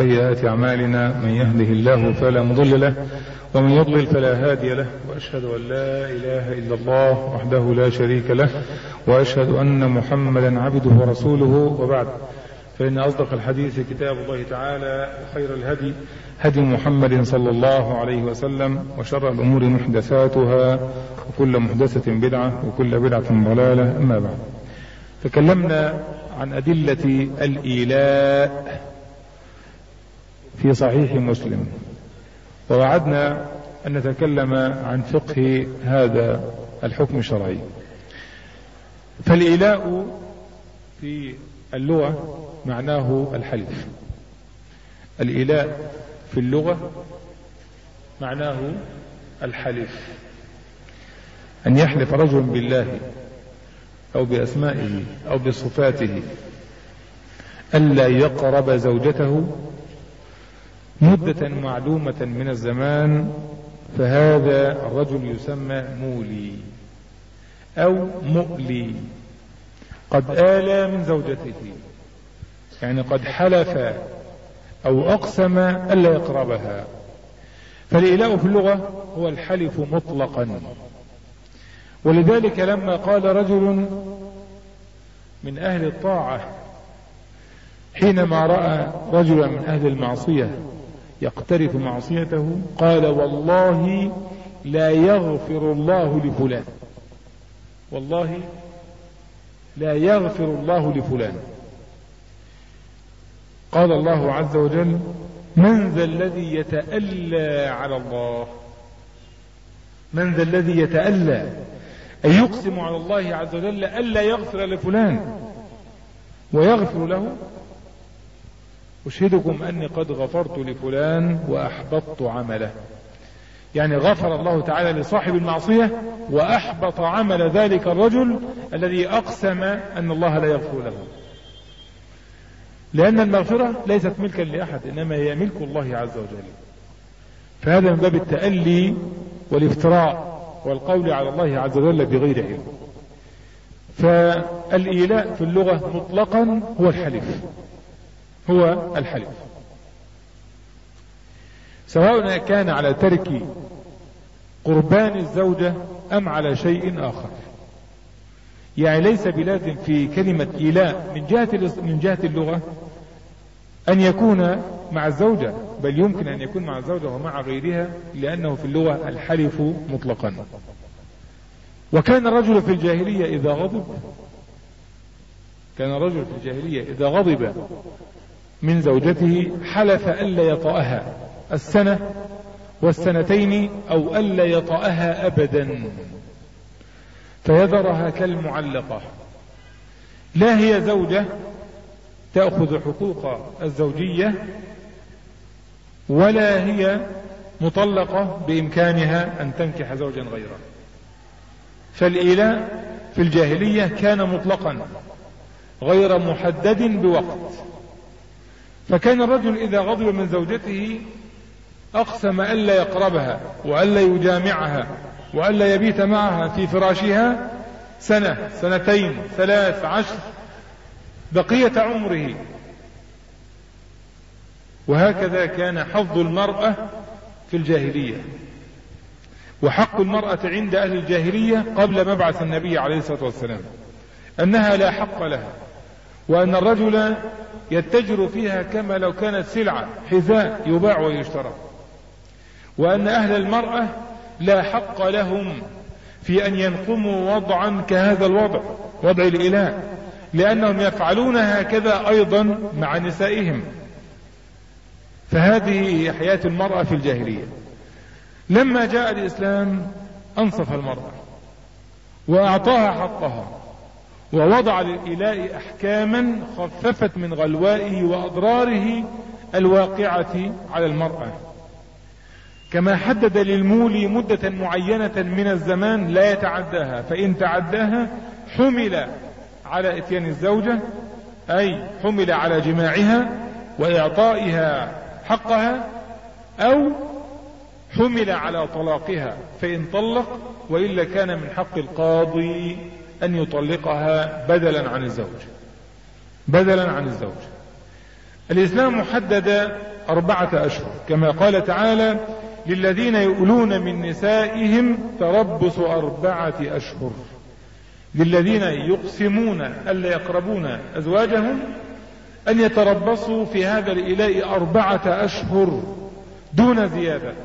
سيئات أعمالنا، من يهده الله فلا مضل له ومن يضلل فلا هادي له، وأشهد أن لا إله إلا الله وحده لا شريك له، وأشهد أن محمدا عبده ورسوله، وبعد، فإن أصدق الحديث كتاب الله تعالى، وخير الهدي هدي محمد صلى الله عليه وسلم، وشر الأمور محدثاتها، وكل محدثة بدعة، وكل بدعة ضلالة. أما بعد، تكلمنا عن أدلة الإيلاء في صحيح مسلم، ووعدنا أن نتكلم عن فقه هذا الحكم الشرعي. فالإيلاء في اللغة معناه الحلف. الإيلاء في اللغة معناه الحلف، أن يحلف رجل بالله أو بأسمائه أو بصفاته ألا يقرب زوجته مدة معلومة من الزمان، فهذا الرجل يسمى مولي أو مؤلي، قد آلى من زوجته، يعني قد حلف أو أقسم ألا يقربها. فالإيلاء في اللغة هو الحلف مطلقا. ولذلك لما قال رجل من أهل الطاعة حينما رأى رجلا من أهل المعصية يقترف معصيته، قال: والله لا يغفر الله لفلان، والله لا يغفر الله لفلان. قال الله عز وجل: من ذا الذي يتألى على الله؟ من ذا الذي يتألى، أن يقسم على الله عز وجل ألا يغفر لفلان ويغفر له؟ أشهدكم أني قد غفرت لفلان وأحبطت عمله. يعني غفر الله تعالى لصاحب المعصية وأحبط عمل ذلك الرجل الذي أقسم أن الله لا يغفر له، لأن المغفرة ليست ملكا لأحد، إنما هي ملك الله عز وجل. فهذا من باب التألي والافتراء والقول على الله عز وجل بغير علم. فالإيلاء في اللغة مطلقا هو الحلف، هو الحلف، سواء كان على ترك قربان الزوجة أم على شيء آخر. يعني ليس بلازم في كلمة إيلاء من جهة اللغة أن يكون مع الزوجة، بل يمكن أن يكون مع الزوجة ومع غيرها، لأنه في اللغة الحلف مطلقا. وكان الرجل في الجاهلية إذا غضب، كان الرجل في الجاهلية إذا غضب من زوجته حلف ألا يطأها السنة والسنتين، أو ألا يطأها أبدا، فيذرها كالمعلقة، لا هي زوجة تأخذ حقوق الزوجية، ولا هي مطلقة بإمكانها أن تنكح زوجا غيره. فالإيلاء في الجاهلية كان مطلقا غير محدد بوقت. فكان الرجل إذا غضب من زوجته أقسم ألا يقربها وألا يجامعها وألا يبيت معها في فراشها سنة، سنتين، 13 بقية عمره. وهكذا كان حظ المرأة في الجاهلية، وحق المرأة عند أهل الجاهلية قبل مبعث النبي عليه الصلاة والسلام أنها لا حق لها، وأن الرجل يتجر فيها كما لو كانت سلعة، حذاء يباع ويشترى، وأن أهل المرأة لا حق لهم في أن ينقموا وضعا كهذا الوضع، وضع الإله، لأنهم يفعلون هكذا أيضا مع نسائهم. فهذه هي حياة المرأة في الجاهلية. لما جاء الإسلام أنصف المرأة وأعطاها حقها، ووضع للإلاء أحكاما خففت من غلوائه وأضراره الواقعة على المرأة، كما حدد للمولي مدة معينة من الزمان لا يتعداها، فإن تعداها حمل على إتيان الزوجة، أي حمل على جماعها وإعطائها حقها، أو حمل على طلاقها فإن طلق، وإلا كان من حق القاضي أن يطلقها بدلا عن الزوج، بدلا عن الزوج. الإسلام حدد 4 أشهر كما قال تعالى: للذين يؤلون من نسائهم تربص 4 أشهر. للذين يقسمون ألا يقربون أزواجهم أن يتربصوا في هذا الإيلاء 4 أشهر دون زيادة،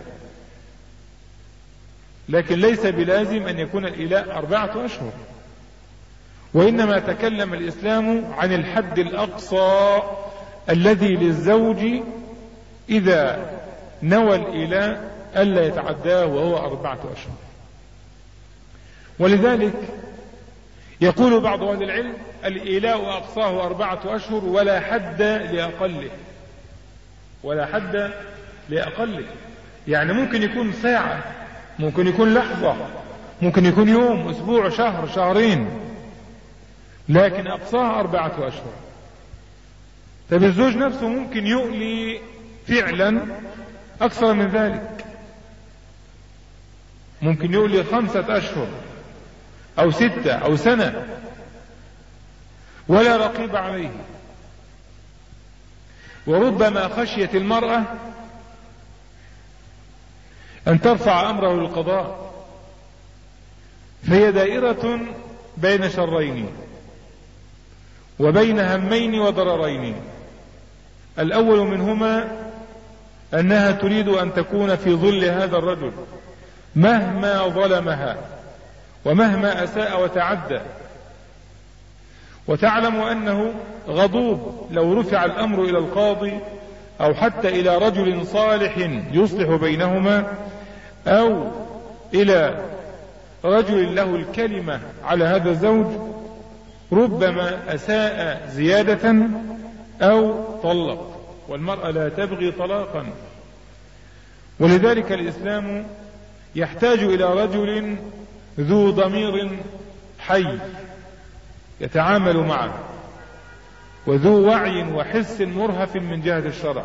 لكن ليس بلازم أن يكون الإيلاء 4 أشهر، وإنما تكلم الإسلام عن الحد الأقصى الذي للزوج إذا نوى الإيلاء ألا يتعداه، وهو 4 أشهر. ولذلك يقول بعض أهل العلم: الإيلاء أقصاه 4 أشهر ولا حد لأقله، ولا حد لأقله. يعني ممكن يكون ساعة، ممكن يكون لحظة، ممكن يكون يوم، أسبوع، شهر، شهرين، لكن أقصاها 4 أشهر. طيب الزوج نفسه ممكن يؤلي فعلا أكثر من ذلك، ممكن يؤلي 5 أشهر أو 6 أو سنة ولا رقيب عليه. وربما خشيت المرأة أن ترفع أمره للقضاء، فهي دائرة بين شرين وبين همين وضررين. الأول منهما أنها تريد أن تكون في ظل هذا الرجل مهما ظلمها ومهما أساء وتعدى، وتعلم أنه غضوب لو رفع الأمر إلى القاضي أو حتى إلى رجل صالح يصلح بينهما، أو إلى رجل له الكلمة على هذا الزوج، ربما أساء زيادة أو طلق، والمرأة لا تبغي طلاقا. ولذلك الإسلام يحتاج إلى رجل ذو ضمير حي يتعامل معه، وذو وعي وحس مرهف من جهة الشرع.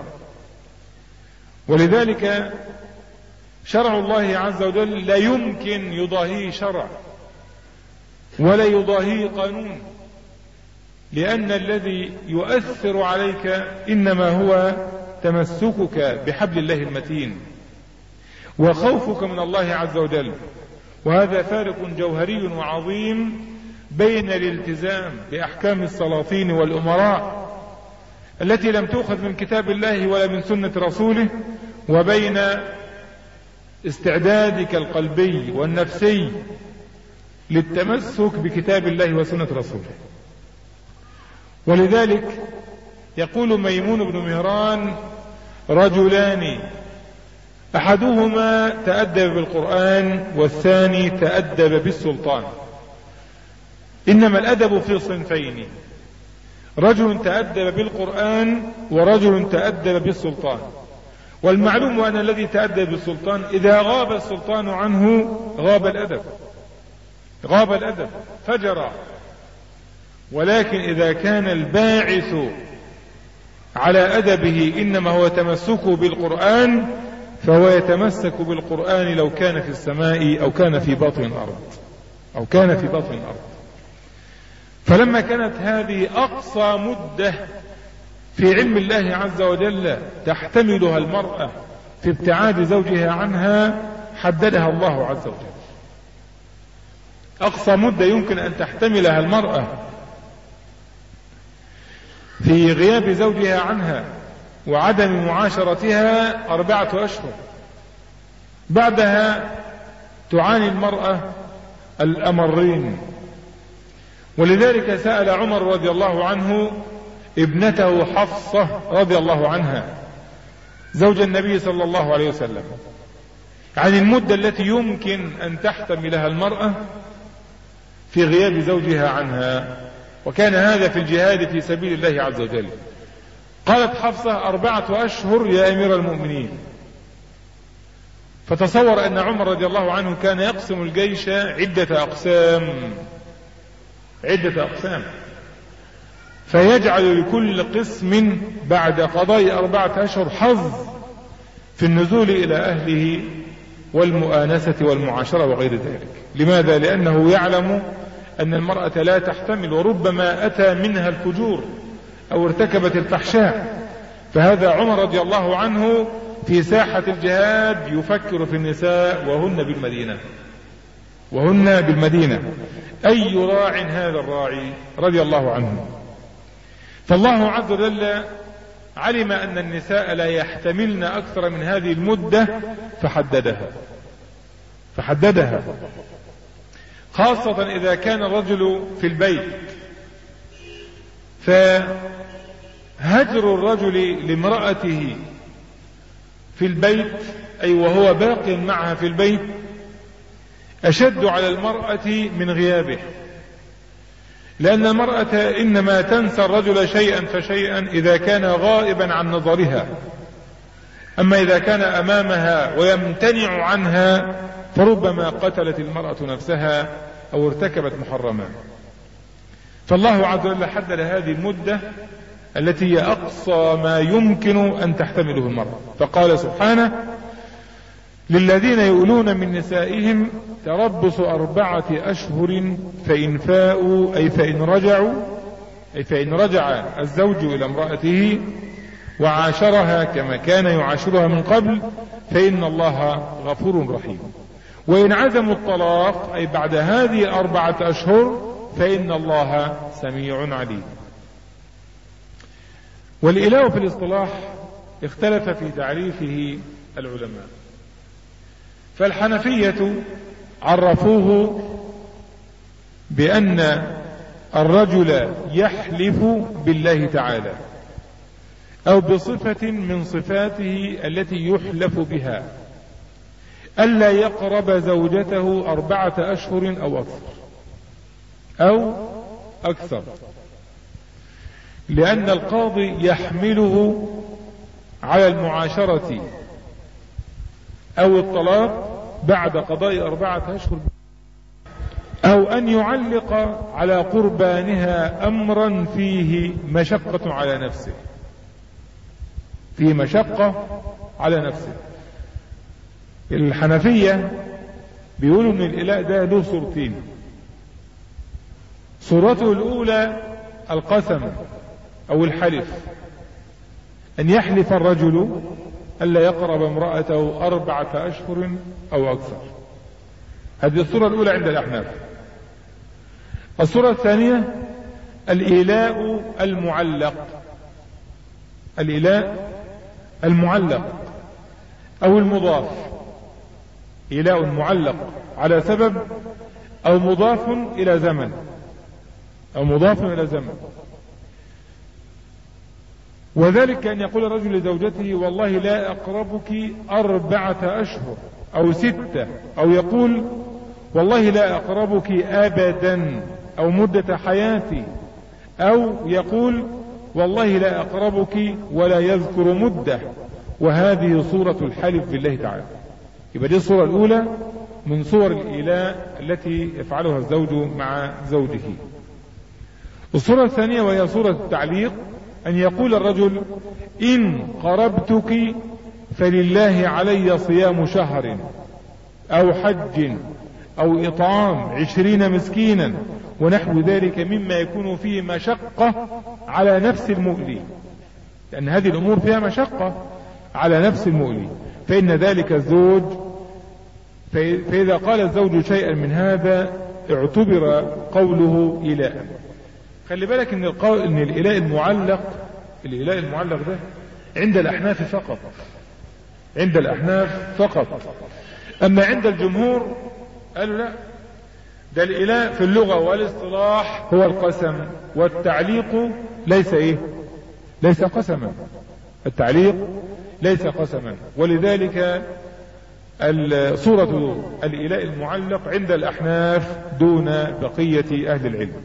ولذلك شرع الله عز وجل لا يمكن يضاهيه شرع ولا يضاهيه قانون، لأن الذي يؤثر عليك إنما هو تمسكك بحبل الله المتين وخوفك من الله عز وجل. وهذا فارق جوهري وعظيم بين الالتزام بأحكام السلاطين والأمراء التي لم تؤخذ من كتاب الله ولا من سنة رسوله، وبين استعدادك القلبي والنفسي للتمسك بكتاب الله وسنة رسوله. ولذلك يقول ميمون بن مهران: رجلان أحدهما تأدب بالقرآن والثاني تأدب بالسلطان. إنما الأدب في صنفين: رجل تأدب بالقرآن ورجل تأدب بالسلطان. والمعلوم أن الذي تأدب بالسلطان إذا غاب السلطان عنه غاب الأدب فجرى. ولكن إذا كان الباعث على أدبه إنما هو تمسكه بالقرآن، فهو يتمسك بالقرآن لو كان في السماء أو كان في باطن الأرض فلما كانت هذه أقصى مدة في علم الله عز وجل تحتملها المرأة في ابتعاد زوجها عنها، حددها الله عز وجل. أقصى مدة يمكن أن تحتملها المرأة في غياب زوجها عنها وعدم معاشرتها 4 أشهر. بعدها تعاني المرأة الأمرين. ولذلك سأل عمر رضي الله عنه ابنته حفصة رضي الله عنها زوج النبي صلى الله عليه وسلم عن المدة التي يمكن أن تحتملها المرأة في غياب زوجها عنها، وكان هذا في الجهاد في سبيل الله عز وجل. قالت حفصة: 4 أشهر يا أمير المؤمنين. فتصور أن عمر رضي الله عنه كان يقسم الجيش عدة أقسام، فيجعل لكل قسم بعد قضاء 4 أشهر حظ في النزول إلى أهله والمؤانسة والمعاشرة وغير ذلك. لماذا؟ لأنه يعلم أن المرأة لا تحتمل، وربما أتى منها الفجور أو ارتكبت الفحشاء، فهذا عمر رضي الله عنه في ساحة الجهاد يفكر في النساء وهن بالمدينة أي راع هذا الراعي رضي الله عنه. فالله عز وجل علم أن النساء لا يحتملن أكثر من هذه المدة فحددها خاصة إذا كان الرجل في البيت. فهجر الرجل لامرأته في البيت أي وهو باق معها في البيت أشد على المرأة من غيابه، لأن المرأة إنما تنسى الرجل شيئا فشيئا إذا كان غائبا عن نظرها، أما إذا كان أمامها ويمتنع عنها فربما قتلت المرأة نفسها أو ارتكبت محرما. فالله عز وجل حدد هذه المدة التي هي أقصى ما يمكن أن تحتمله المرأة، فقال سبحانه: للذين يؤلون من نسائهم تربص 4 أشهر فإن فاءوا أي فإن رجع الزوج إلى امرأته وعاشرها كما كان يعاشرها من قبل فإن الله غفور رحيم. وإن عزموا الطلاق أي بعد هذه 4 أشهر فإن الله سميع عليم. والإله في الاصطلاح اختلف في تعريفه العلماء، فالحنفية عرفوه بأن الرجل يحلف بالله تعالى أو بصفة من صفاته التي يحلف بها ألا يقرب زوجته 4 أشهر أو أكثر، لأن القاضي يحمله على المعاشرة أو الطلاق بعد قضاء 4 أشهر، أو أن يعلق على قربانها أمرا فيه مشقة على نفسه. الحنفية بيقولوا ان الإله ده له صورتين. صورته الأولى القسم أو الحلف، أن يحلف الرجل ألا يقرب امرأته 4 أشهر أو أكثر. هذه الصورة الأولى عند الأحناف. الصورة الثانية الإيلاء المعلق أو المضاف، إيلاء معلق على سبب أو مضاف إلى زمن، وذلك أن يقول الرجل لزوجته: والله لا أقربك 4 أشهر أو 6، أو يقول: والله لا أقربك أبدا أو مدة حياتي، أو يقول: والله لا أقربك ولا يذكر مدة. وهذه صورة الحلف بالله تعالى. يبقى دي الصورة الأولى من صور الإيلاء التي يفعلها الزوج مع زوجه. الصورة الثانية وهي صورة التعليق، أن يقول الرجل: إن قربتك فلله علي صيام شهر أو حج أو إطعام 20 مسكينا ونحو ذلك مما يكون فيه مشقة على نفس المؤلي، لأن هذه الأمور فيها مشقة على نفس المؤلي، فإن ذلك الزوج، فإذا قال الزوج شيئا من هذا اعتبر قوله إيلاء. خلي بالك ان الإيلاء المعلق ده عند الأحناف فقط، أما عند الجمهور قالوا لا، ده الإيلاء في اللغة والاصطلاح هو القسم، والتعليق ليس قسما. التعليق ليس قسما، ولذلك صورة الإيلاء المعلق عند الأحناف دون بقية أهل العلم.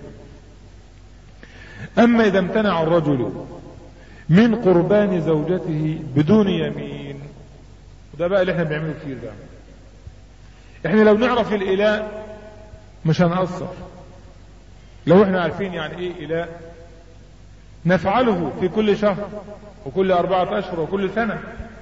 أما إذا امتنع الرجل من قربان زوجته بدون يمين، ده بقى اللي احنا بنعمله كتير ده. احنا لو نعرف الإيلاء مش هنقصر. لو احنا عارفين يعني ايه إيلاء نفعله في كل شهر وكل 4 أشهر وكل سنة،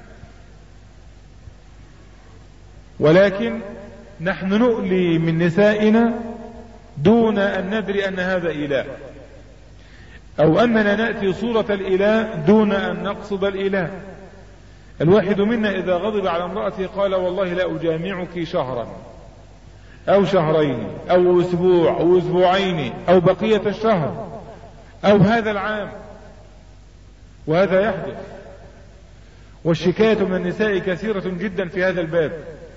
ولكن نحن نؤلي من نسائنا دون أن ندري أن هذا إيلاء. أو أننا نأتي صورة الإله دون أن نقصد الإله. الواحد منا إذا غضب على امرأته قال والله لا أجامعك شهرا أو شهرين أو أسبوع أو أسبوعين أو بقية الشهر أو هذا العام، وهذا يحدث. والشكاية من النساء كثيرة جدا في هذا الباب.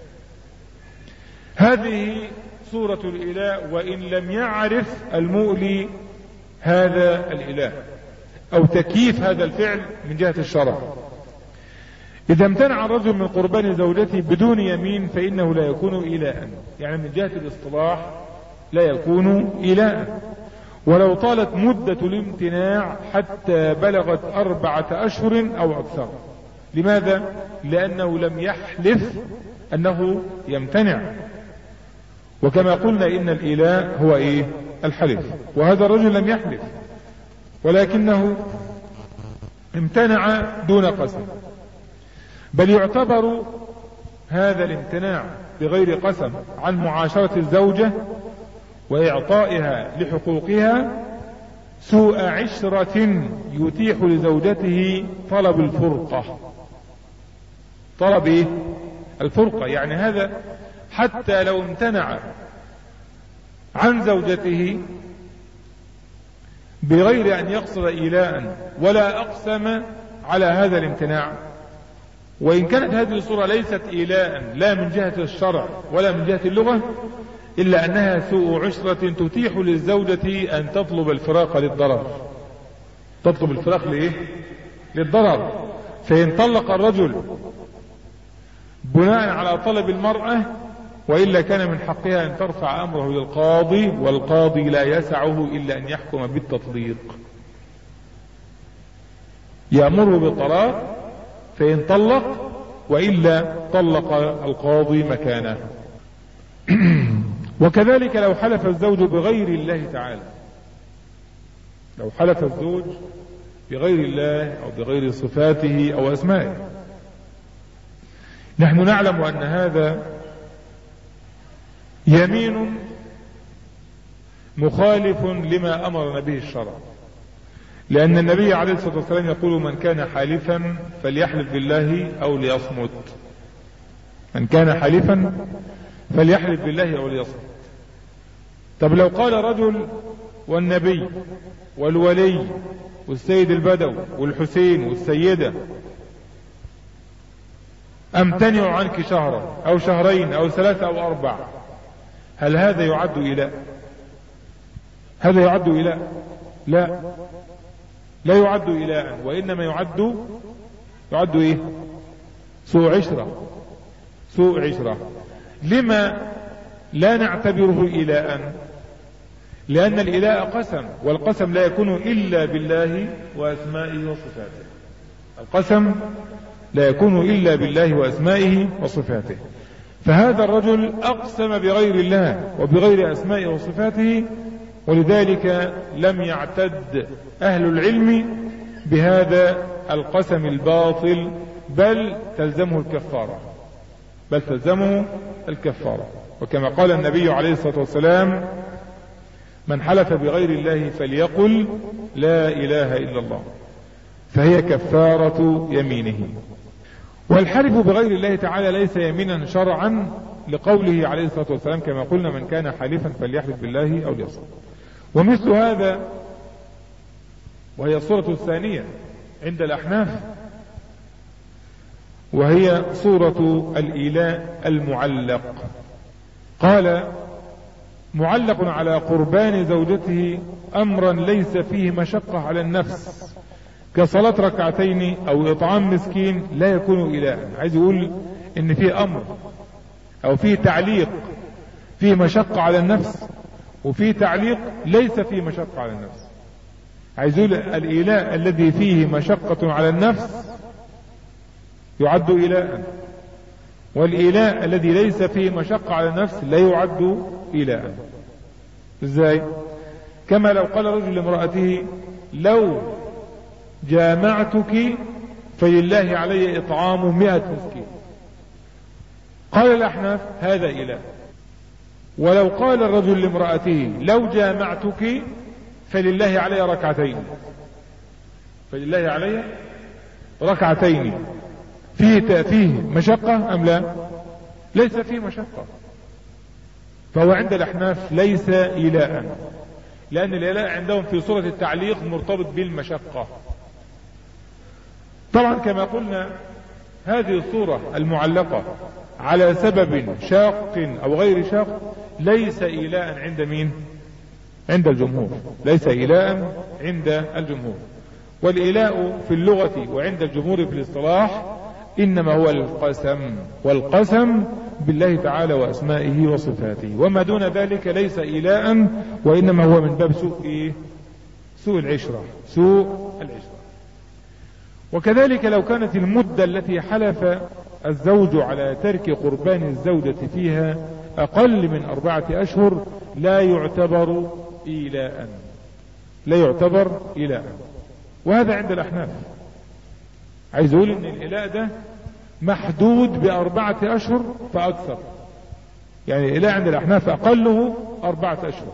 هذه صورة الإله وإن لم يعرف المؤلي هذا الإله أو تكييف هذا الفعل من جهة الشرع. إذا امتنع الرجل من قربان زوجته بدون يمين فإنه لا يكون إلها، يعني من جهة الاصطلاح لا يكون إلها، ولو طالت مدة الامتناع حتى بلغت 4 أشهر أو أكثر. لماذا؟ لأنه لم يحلف أنه يمتنع، وكما قلنا إن الإله هو إيه؟ الحلف، وهذا الرجل لم يحلف ولكنه امتنع دون قسم، بل يعتبر هذا الامتناع بغير قسم عن معاشرة الزوجة وإعطائها لحقوقها سوء عشرة يتيح لزوجته طلب الفرقة. طلب إيه؟ الفرقة، يعني هذا حتى لو امتنع عن زوجته بغير أن يقصد إيلاء ولا أقسم على هذا الامتناع، وإن كانت هذه الصورة ليست إيلاء لا من جهة الشرع ولا من جهة اللغة، إلا أنها سوء عشرة تتيح للزوجة أن تطلب الفراق للضرر. تطلب الفراق لإيه؟ للضرر. فإن طلق الرجل بناء على طلب المرأة وإلا كان من حقها أن ترفع أمره للقاضي، والقاضي لا يسعه إلا أن يحكم بالتطليق، يأمره بالطلاق فإن طلق، وإلا طلق القاضي مكانه. وكذلك لو حلف الزوج بغير الله تعالى، لو حلف الزوج بغير الله أو بغير صفاته أو أسمائه، نحن نعلم أن هذا يمين مخالف لما أمرنا به الشرع، لأن النبي عليه الصلاة والسلام يقول من كان حالفا فليحلف بالله أو ليصمت. من كان حالفا فليحلف بالله أو ليصمت. طب لو قال رجل والنبي والولي والسيد البدوي والحسين والسيدة أمتنع عنك شهرا أو شهرين أو 3 أو 4، هل هذا يعد إله؟ هذا يعد إله؟ لا، لا يعد إله، وإنما يعد إيه؟ سوء عشرة. سوء عشرة. لما لا نعتبره إلها؟ لأن الإله قسم، والقسم لا يكون إلا بالله وأسمائه وصفاته. القسم لا يكون إلا بالله وأسمائه وصفاته. فهذا الرجل أقسم بغير الله وبغير أسمائه وصفاته، ولذلك لم يعتد أهل العلم بهذا القسم الباطل، بل تلزمه الكفارة. وكما قال النبي عليه الصلاة والسلام من حلف بغير الله فليقل لا إله إلا الله، فهي كفارة يمينه. والحلف بغير الله تعالى ليس يمينا شرعا، لقوله عليه الصلاة والسلام كما قلنا من كان حالفا فليحلف بالله أو ليصمت. ومثل هذا، وهي الصورة الثانية عند الأحناف، وهي صورة الإيلاء المعلق. قال معلق على قربان زوجته أمرا ليس فيه مشقة على النفس كصلاة 2 ركعتين أو إطعام مسكين لا يكون إلها. عايز يقول إن فيه أمر أو فيه تعليق فيه مشقة على النفس، وفيه تعليق ليس فيه مشقة على النفس. عايز يقول الإله الذي فيه مشقة على النفس يعد إلها، والإله الذي ليس فيه مشقة على النفس لا يعد إلها. إزاي؟ كما لو قال رجل لامرأته لو جامعتك فلله علي إطعام 100 مسكين، قال الأحناف هذا إله. ولو قال الرجل لامرأته لو جامعتك فلله علي ركعتين، فلله علي ركعتين، فيه مشقة أم لا؟ ليس فيه مشقة، فهو عند الأحناف ليس إيلاء، لأن الإيلاء عندهم في صورة التعليق مرتبط بالمشقة. طبعا كما قلنا هذه الصورة المعلقة على سبب شاق أو غير شاق ليس إيلاء عند مين؟ عند الجمهور، ليس إيلاء عند الجمهور. والإيلاء في اللغة وعند الجمهور في الاصطلاح إنما هو القسم، والقسم بالله تعالى وأسمائه وصفاته، وما دون ذلك ليس إيلاء، وإنما هو من باب سوء العشرة. وكذلك لو كانت المدة التي حلف الزوج على ترك قربان الزوجة فيها أقل من 4 أشهر لا يعتبر إيلاء، وهذا عند الأحناف. عايز أقول إن الإيلاء ده محدود ب4 أشهر فأكثر، يعني الإيلاء عند الأحناف أقله 4 أشهر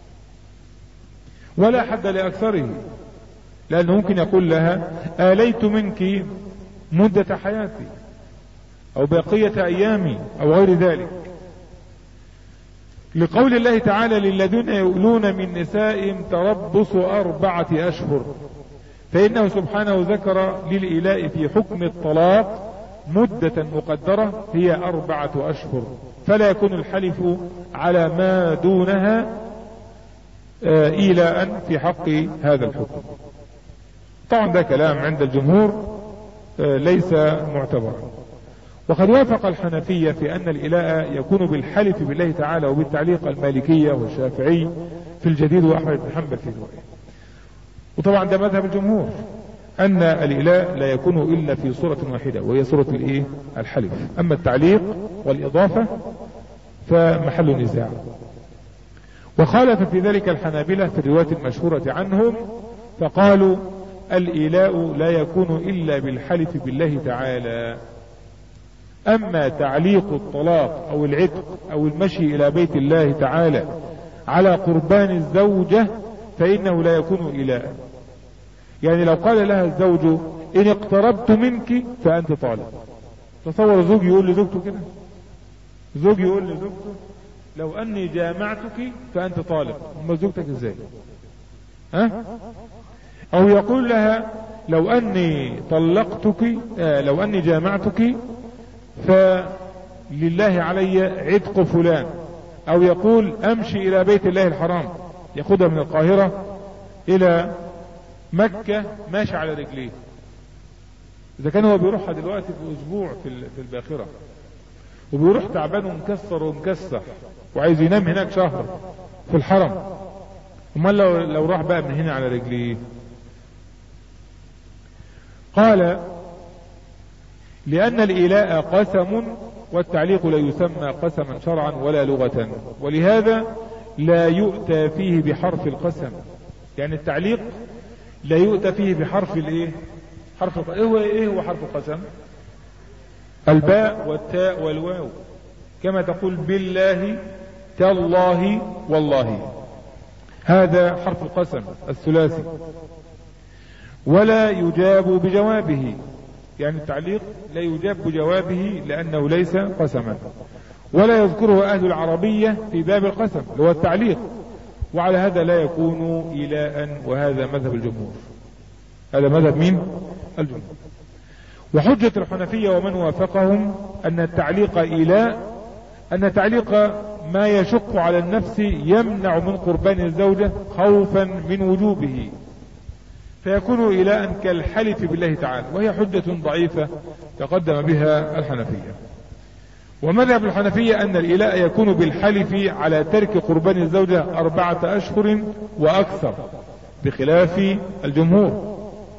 ولا حد لأكثره، لأنه ممكن يقول لها آليت منك مدة حياتي أو بقية أيامي أو غير ذلك، لقول الله تعالى للذين يؤلون من نسائهم تربص 4 أشهر، فإنه سبحانه ذكر للإيلاء في حكم الطلاق مدة مقدرة هي 4 أشهر، فلا يكون الحلف على ما دونها إيلاء في حق هذا الحكم. طبعا ده كلام عند الجمهور ليس معتبرا. وقد وافق الحنفية في أن الإيلاء يكون بالحلف بالله تعالى وبالتعليق المالكية والشافعي في الجديد وأحمد بن حنبل في الرواية. وطبعا ده مذهب الجمهور أن الإيلاء لا يكون إلا في صورة واحدة وهي صورة الحلف، أما التعليق والإضافة فمحل نزاع. وخالف في ذلك الحنابلة في الرواية المشهورة عنهم فقالوا الإيلاء لا يكون إلا بالحلف بالله تعالى، أما تعليق الطلاق أو العتق أو المشي إلى بيت الله تعالى على قربان الزوجة فإنه لا يكون إيلاء. يعني لو قال لها الزوج إن اقتربت منك فأنت طالق، تصور زوج يقول لزوجته كده، زوج يقول لزوجته لو أني جامعتك فأنت طالق، أما زوجتك إزاي؟ أو يقول لها لو أني طلقتك لو أني جامعتك فلله علي عتق فلان، أو يقول أمشي إلى بيت الله الحرام، يأخذها من القاهرة إلى مكة ماشي على رجليه، إذا كان هو بيروحها دلوقتي في أسبوع في الباخرة، وبيروح تعبان ومكسر ومكسح وعايز ينام هناك شهر في الحرم، امال لو راح بقى من هنا على رجليه؟ قال لأن الإيلاء قسم والتعليق لا يسمى قسما شرعا ولا لغة، ولهذا لا يؤتى فيه بحرف القسم. يعني التعليق لا يؤتى فيه بحرف حرف ايه هو حرف القسم؟ الباء والتاء والواو، كما تقول بالله تالله والله، هذا حرف القسم الثلاثي، ولا يجاب بجوابه، يعني التعليق لا يجاب بجوابه لأنه ليس قسما، ولا يذكره أهل العربية في باب القسم اللي هو التعليق، وعلى هذا لا يكون إيلاء، وهذا مذهب الجمهور. هذا مذهب مين؟ الجمهور. وحجة الحنفية ومن وافقهم أن التعليق إيلاء، أن تعليق ما يشق على النفس يمنع من قربان الزوجة خوفا من وجوبه، فيكون إيلاء كالحلف بالله تعالى، وهي حجة ضعيفة تقدم بها الحنفية. ومذهب الحنفية أن الإيلاء يكون بالحلف على ترك قربان الزوجة 4 أشهر وأكثر، بخلاف الجمهور.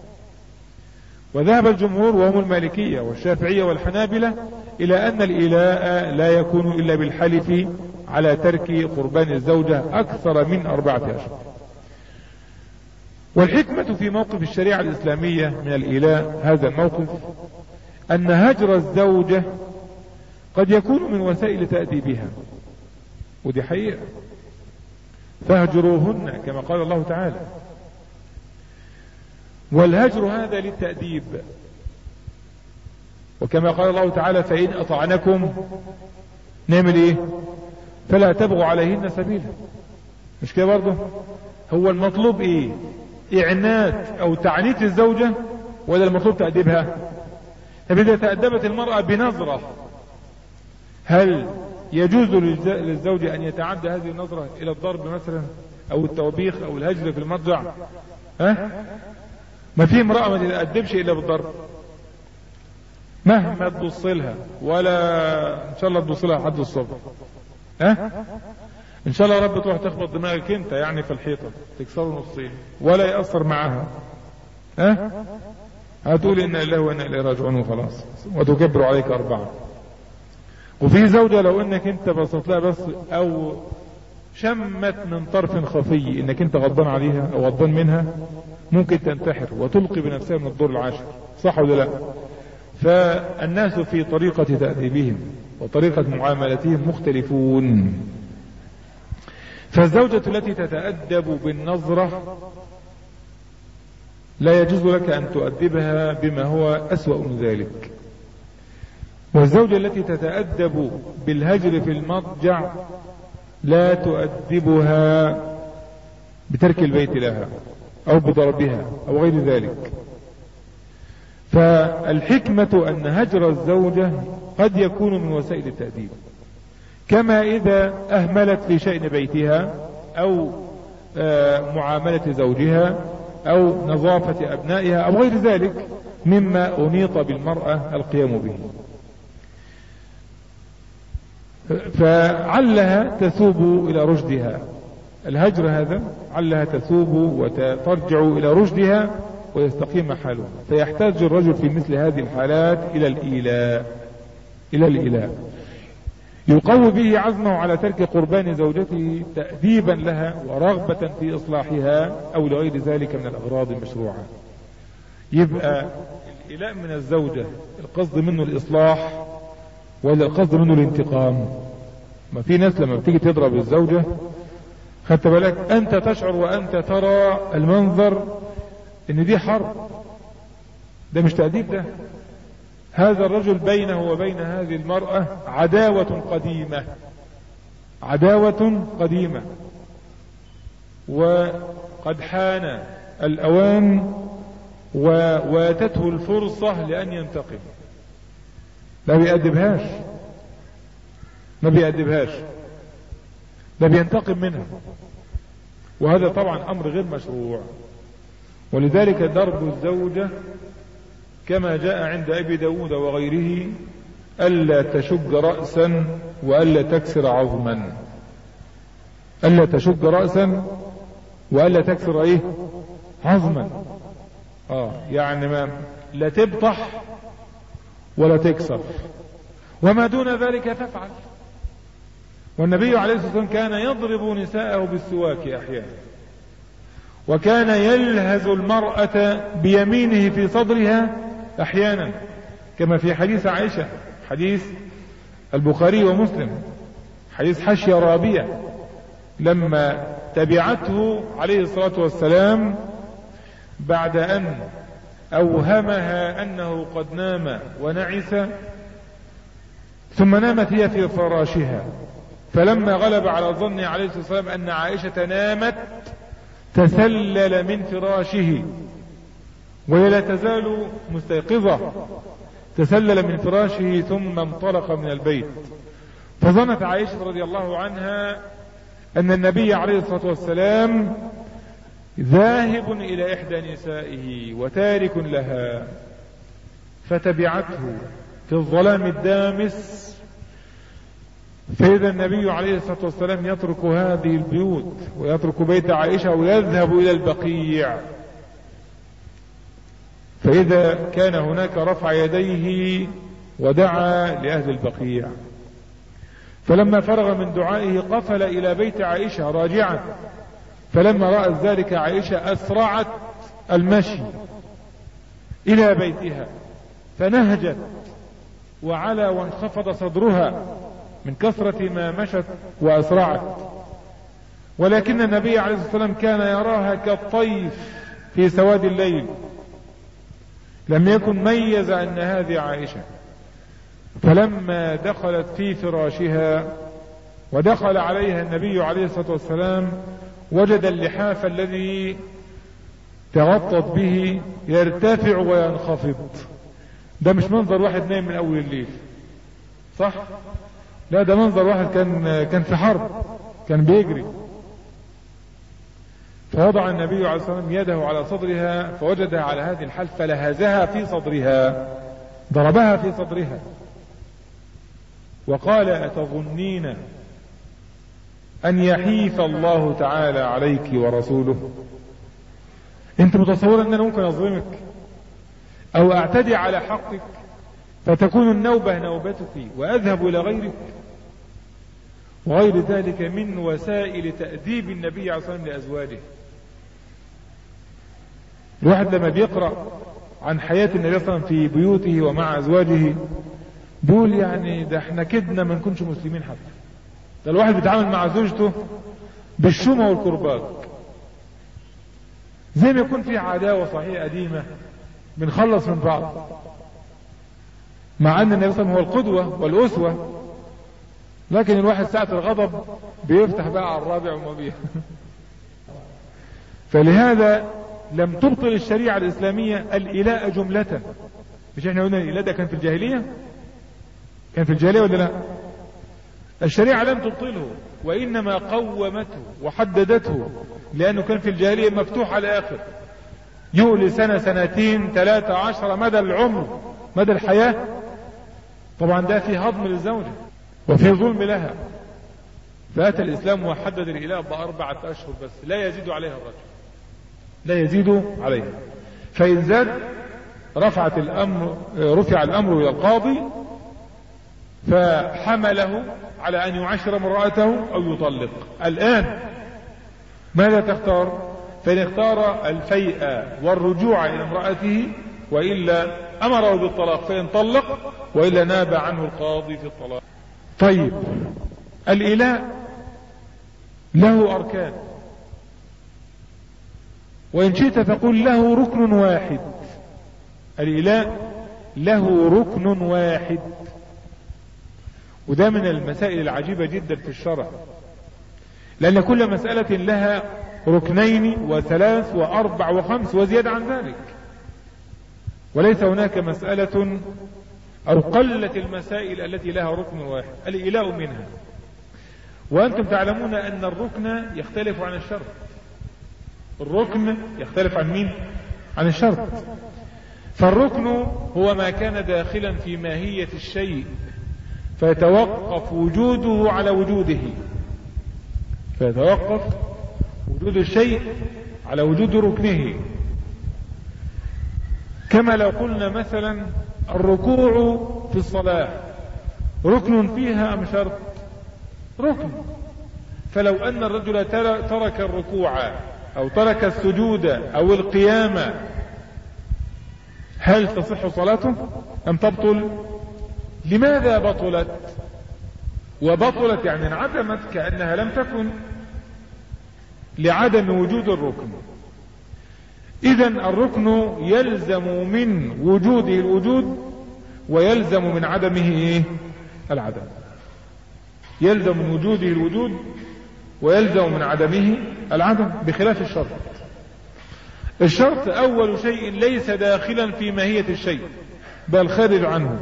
وذهب الجمهور وهم المالكية والشافعية والحنابلة إلى أن الإيلاء لا يكون إلا بالحلف على ترك قربان الزوجة أكثر من 4 أشهر. والحكمة في موقف الشريعة الإسلامية من الإيلاء هذا الموقف أن هجر الزوجة قد يكون من وسائل تأديبها، ودي حقيقة، فاهجروهن كما قال الله تعالى. والهجر هذا للتأديب، وكما قال الله تعالى فإن أطعنكم نعمل ايه؟ فلا تبغوا عليهن سبيلا. مش كده برضه؟ هو المطلوب ايه؟ اعنات او تعنيت الزوجة ولا المطلوب تأديبها؟ طب إذا تأدبت المرأة بنظرة، هل يجوز للزوج أن يتعدى هذه النظرة إلى الضرب مثلا أو التوبيخ أو الهجر في المضجع؟ ما في امرأة ما تتأدبش إلا بالضرب، مهما تبص لها، ولا إن شاء الله تبص لها حد الصبح، إن شاء الله رب تروح تخبط دماغك أنت يعني في الحيطة تكسره نصين ولا يأثر معها، هتقول إن الله وإنا إليه راجعون وخلاص، وتكبر عليك 4. وفي زوجة لو انك انت بصت لها بس او شمت من طرف خفي انك انت غضبان عليها او غضبان منها، ممكن تنتحر وتلقي بنفسها من الدور العاشر، صح ولا لا؟ فالناس في طريقة تأديبهم وطريقة معاملتهم مختلفون. فالزوجة التي تتأدب بالنظرة لا يجوز لك ان تؤدبها بما هو أسوأ من ذلك. والزوجة التي تتأدب بالهجر في المضجع لا تؤدبها بترك البيت لها أو بضربها أو غير ذلك. فالحكمة أن هجر الزوجة قد يكون من وسائل التأديب، كما إذا أهملت في شأن بيتها أو معاملة زوجها أو نظافة أبنائها أو غير ذلك مما أنيط بالمرأة القيام به، فعلها تثوب إلى رشدها. الهجر هذا علها تثوب وترجع إلى رشدها ويستقيم حالها. فيحتاج الرجل في مثل هذه الحالات إلى الإيلاء يقوي به عزمه على ترك قربان زوجته تأديبا لها ورغبة في إصلاحها أو لغير ذلك من الأغراض المشروعة. يبقى الإيلاء من الزوجة القصد منه الإصلاح ولا القصد منه الانتقام؟ ما في ناس لما بتيجي تضرب الزوجة خدت بالك أنت تشعر وأنت ترى المنظر إن دي حرب، ده مش تأديب، ده هذا الرجل بينه وبين هذه المرأة عداوة قديمة وقد حان الأوان وواتته الفرصة لأن ينتقم. ما بيأدبهاش، ده بينتقم منها، وهذا طبعا أمر غير مشروع. ولذلك ضرب الزوجة كما جاء عند أبي داود وغيره ألا تشج رأسا وألا تكسر عظما. ألا تشج رأسا وألا تكسر عظما. يعني ما لا تبطح ولا تكسر، وما دون ذلك تفعل. والنبي عليه الصلاة والسلام كان يضرب نساءه بالسواك أحيانا، وكان يلهز المرأة بيمينه في صدرها أحيانا، كما في حديث عائشة، حديث البخاري ومسلم، حديث حشية رابية لما تبعته عليه الصلاة والسلام بعد أن أوهمها أنه قد نام ونعس، ثم نامت هي في فراشها، فلما غلب على ظن عليه الصلاة والسلام أن عائشة نامت تسلل من فراشه، وهي لا تزال مستيقظة، تسلل من فراشه ثم انطلق من البيت. فظنت عائشة رضي الله عنها أن النبي عليه الصلاة والسلام ذاهب إلى إحدى نسائه وتارك لها، فتبعته في الظلام الدامس، فإذا النبي عليه الصلاة والسلام يترك هذه البيوت ويترك بيت عائشة ويذهب إلى البقيع، فإذا كان هناك رفع يديه ودعا لأهل البقيع، فلما فرغ من دعائه قفل إلى بيت عائشة راجعا، فلما رأت ذلك عائشة أسرعت المشي إلى بيتها، فنهجت وعلى وانخفض صدرها من كثرة ما مشت وأسرعت، ولكن النبي عليه الصلاة والسلام كان يراها كالطيف في سواد الليل، لم يكن ميز أن هذه عائشة. فلما دخلت في فراشها ودخل عليها النبي عليه الصلاة والسلام وجد اللحاف الذي تغطت به يرتفع وينخفض. ده مش منظر واحد نايم من أول الليل، صح؟ لا، ده منظر واحد كان في حرب، كان بيجري. فوضع النبي عليه الصلاة والسلام يده على صدرها فوجدها على هذه الحال، فلهزها في صدرها، ضربها في صدرها، وقال: أتظنين أن يحيف الله تعالى عليك ورسوله؟ انت متصور ان انا ممكن اظلمك او اعتدي على حقك فتكون النوبة نوبتك واذهب الى غيرك؟ وغير ذلك من وسائل تأديب النبي عليه الصلاة والسلام لأزواجه. الواحد لما بيقرأ عن حياة النبي صلى الله عليه وسلم في بيوته ومع أزواجه بيقول يعني ده احنا كدنا ما نكونش مسلمين حتى. ده الواحد بيتعامل مع زوجته بالشومة والكرباج، زي ما يكون في عداوة صحيحة قديمة بنخلص من بعض، مع أن النبي صلى الله عليه وسلم هو القدوة والأسوة، لكن الواحد ساعة الغضب بيفتح بقى على الرابع وما فلهذا لم تبطل الشريعة الإسلامية الإلاء جملة. مش احنا قلنا الإلاء ده كان في الجاهلية؟ كان في الجاهلية ولا لا؟ الشريعة لم تبطله، وإنما قومته وحددته، لأنه كان في الجاهلية مفتوح على الآخر، يؤلي سنة سنتين 13 مدى العمر مدى الحياة. طبعا ده في هضم للزوجة وفي ظلم لها. فأتى الإسلام وحدد الإله ب4 أشهر بس، لا يزيد عليها الرجل، لا يزيد عليها. فإن زاد رفع الأمر إلى القاضي فحمله على أن يعاشر امرأته أو يطلق. الآن ماذا تختار؟ فإن اختار الفيء والرجوع إلى امرأته وإلا أمره بالطلاق فإن طلق، وإلا ناب عنه القاضي في الطلاق. طيب، الإله له أركان، وإن شئت فقل له ركن واحد. الإله له ركن واحد، وده من المسائل العجيبة جدا في الشرع، لأن كل مسألة لها ركنين وثلاث وأربع وخمس وزيادة عن ذلك، وليس هناك مسألة أو قلت المسائل التي لها ركن واحد. الإله منها. وأنتم تعلمون أن الركن يختلف عن الشرط. الركن يختلف عن مين؟ عن الشرط. فالركن هو ما كان داخلا في ماهية الشيء فيتوقف وجوده على وجوده، فيتوقف وجود الشيء على وجود ركنه. كما لو قلنا مثلا الركوع في الصلاة ركن فيها أم شرط؟ ركن. فلو أن الرجل ترك الركوع أو ترك السجود أو القيام هل تصح صلاته أم تبطل؟ لماذا بطلت؟ وبطلت يعني انعدمت كأنها لم تكن، لعدم وجود الركن. إذن الركن يلزم من وجوده الوجود ويلزم من عدمه العدم. يلزم من وجوده الوجود ويلزم من عدمه العدم، بخلاف الشرط. الشرط أول شيء ليس داخلا في ماهية الشيء بل خارج عنه.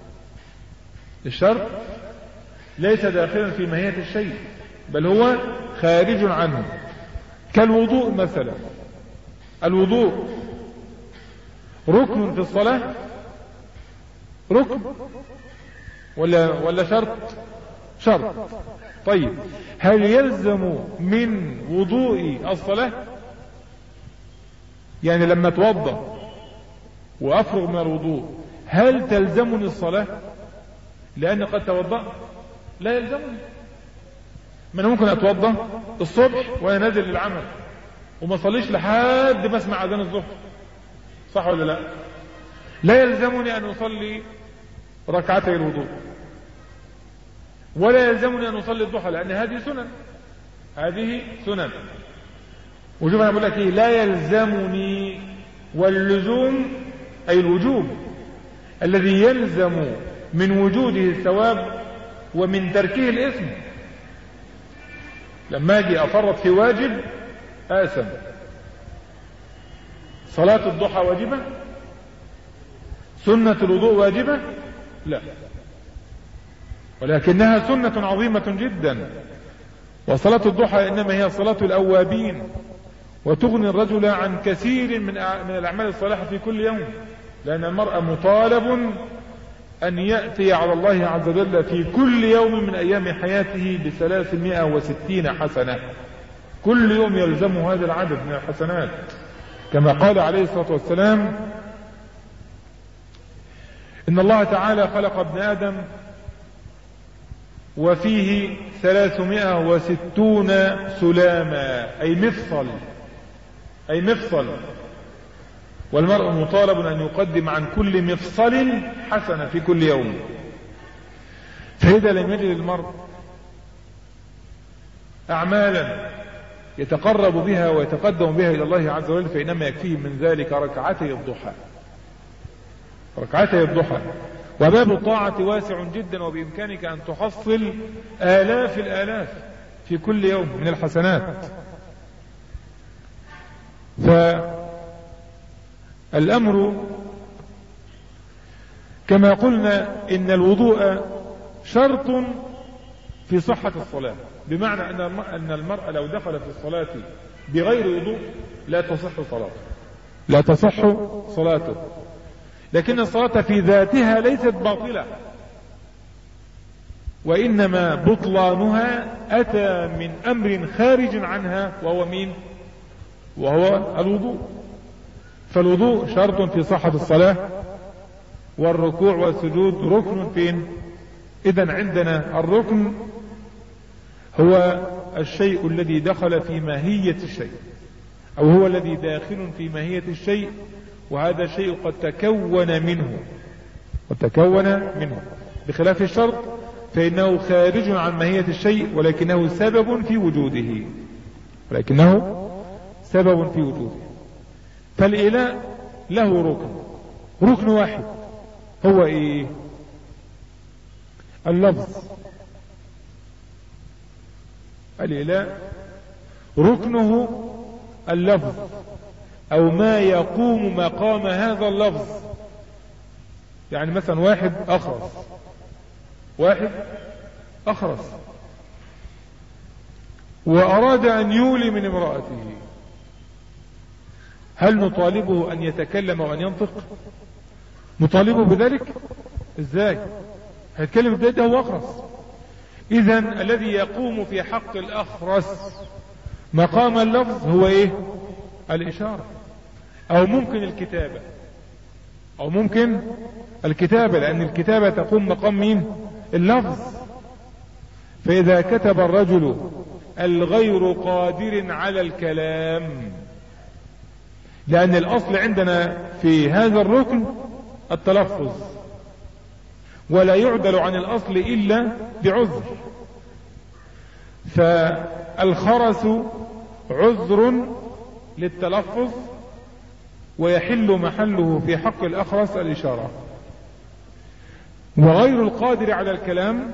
الشرط ليس داخلا في ماهية الشيء بل هو خارج عنه. كالوضوء مثلا، الوضوء ركن في الصلاة، ركن ولا شرط؟ شرط. طيب، هل يلزم من وضوء الصلاة؟ يعني لما اتوضا وافرغ من الوضوء هل تلزمني الصلاة؟ لأن قد توضأ لا يلزمني. من ممكن اتوضا الصبح وانا نازل للعمل وما صليش لحد ما اسمع اذان الظهر، صح ولا لا؟ لا يلزمني ان اصلي ركعتي الوضوء، ولا يلزمني ان اصلي الضحى، لان هذه سنن. هذه سنن. وشوف أنا بقول لك إيه، لا يلزمني، واللزوم أي الوجوب الذي يلزم من وجوده الثواب ومن تركه الإثم. لما أجي أفرط في واجب آثم. صلاة الضحى واجبة؟ سنة الوضوء واجبة؟ لا، ولكنها سنة عظيمة جدا. وصلاة الضحى إنما هي صلاة الأوابين، وتغني الرجل عن كثير من الأعمال الصالحة في كل يوم، لأن المرء مطالب أن يأتي على الله عز وجل في كل يوم من أيام حياته ب360 حسنة. كل يوم يلزم هذا العدد من الحسنات، كما قال عليه الصلاة والسلام: إن الله تعالى خلق ابن آدم وفيه 360 سلاما، أي مفصل، والمرء مطالب أن يقدم عن كل مفصل حسنة في كل يوم. فإذا لم يجد المرء أعمالا يتقرب بها ويتقدم بها إلى الله عز وجل، فإنما يكفيه من ذلك ركعتي الضحى. وباب الطاعة واسع جدا، وبإمكانك أن تحصل آلاف الآلاف في كل يوم من الحسنات. فالأمر كما قلنا إن الوضوء شرط في صحة الصلاة، بمعنى أن المرء لو دخل في الصلاة بغير وضوء لا تصح صلاته. لكن الصلاة في ذاتها ليست باطلة، وإنما بطلانها أتى من أمر خارج عنها، وهو الوضوء. فالوضوء شرط في صحة الصلاة، والركوع والسجود ركن فين؟ إذن عندنا الركن هو الشيء الذي دخل في ماهية الشيء، أو هو الذي داخل في ماهية الشيء، وهذا الشيء قد تكون منه، بخلاف الشرط فإنه خارج عن ماهية الشيء، ولكنه سبب في وجوده. فالإله له ركن واحد، هو إيه؟ اللفظ. الإله ركنه اللفظ، أو ما يقوم مقام هذا اللفظ. يعني مثلا واحد أخرس وأراد أن يولي من امرأته، هل نطالبه أن يتكلم وأن ينطق؟ نطالبه بذلك؟ إزاي؟ هيتكلم ازاي؟ ده هو أخرس. إذن الذي يقوم في حق الأخرس مقام اللفظ هو إيه؟ الإشارة، أو ممكن الكتابة، لأن الكتابة تقوم مقام مين؟ اللفظ. فإذا كتب الرجل الغير قادر على الكلام، لأن الأصل عندنا في هذا الركن التلفظ، ولا يعدل عن الأصل إلا بعذر. فالخرس عذر للتلفظ، ويحل محله في حق الأخرس الإشارة. وغير القادر على الكلام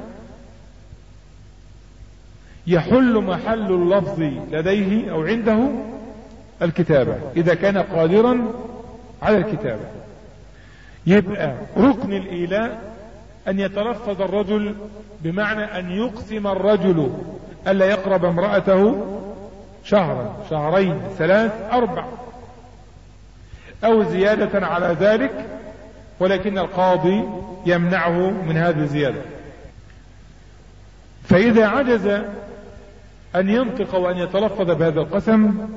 يحل محل اللفظ لديه أو عنده الكتابة، إذا كان قادرا على الكتابة. يبقى ركن الإيلاء أن يتلفظ الرجل، بمعنى أن يقسم الرجل ألا يقرب امرأته شهرا، شهرين، 3، 4، أو زيادة على ذلك، ولكن القاضي يمنعه من هذه الزيادة. فإذا عجز أن ينطق وأن يتلفظ بهذا القسم،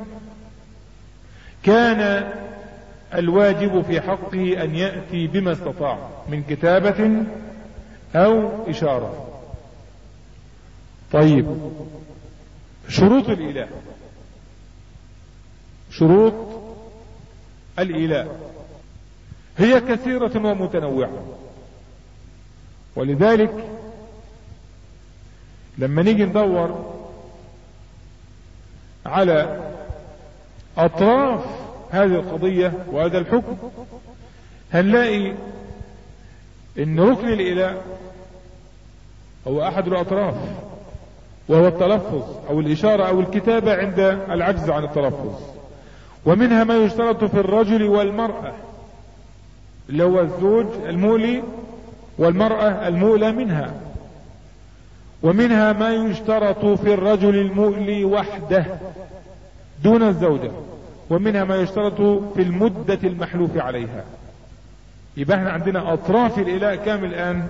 كان الواجب في حقه أن يأتي بما استطاع من كتابة أو إشارة. طيب، شروط الإيلاء هي كثيرة ومتنوعة، ولذلك لما نيجي ندور على أطراف هذه القضية وهذا الحكم هنلاقي إن ركن الإيلاء هو أحد الأطراف، وهو التلفظ أو الإشارة أو الكتابة عند العجز عن التلفظ. ومنها ما يشترط في الرجل والمرأة اللي هو الزوج المولي والمرأة المولى منها. ومنها ما يشترط في الرجل المولي وحده دون الزوجة. ومنها ما يشترط في المدة المحلوف عليها. يبقى احنا عندنا أطراف الإله كامل الآن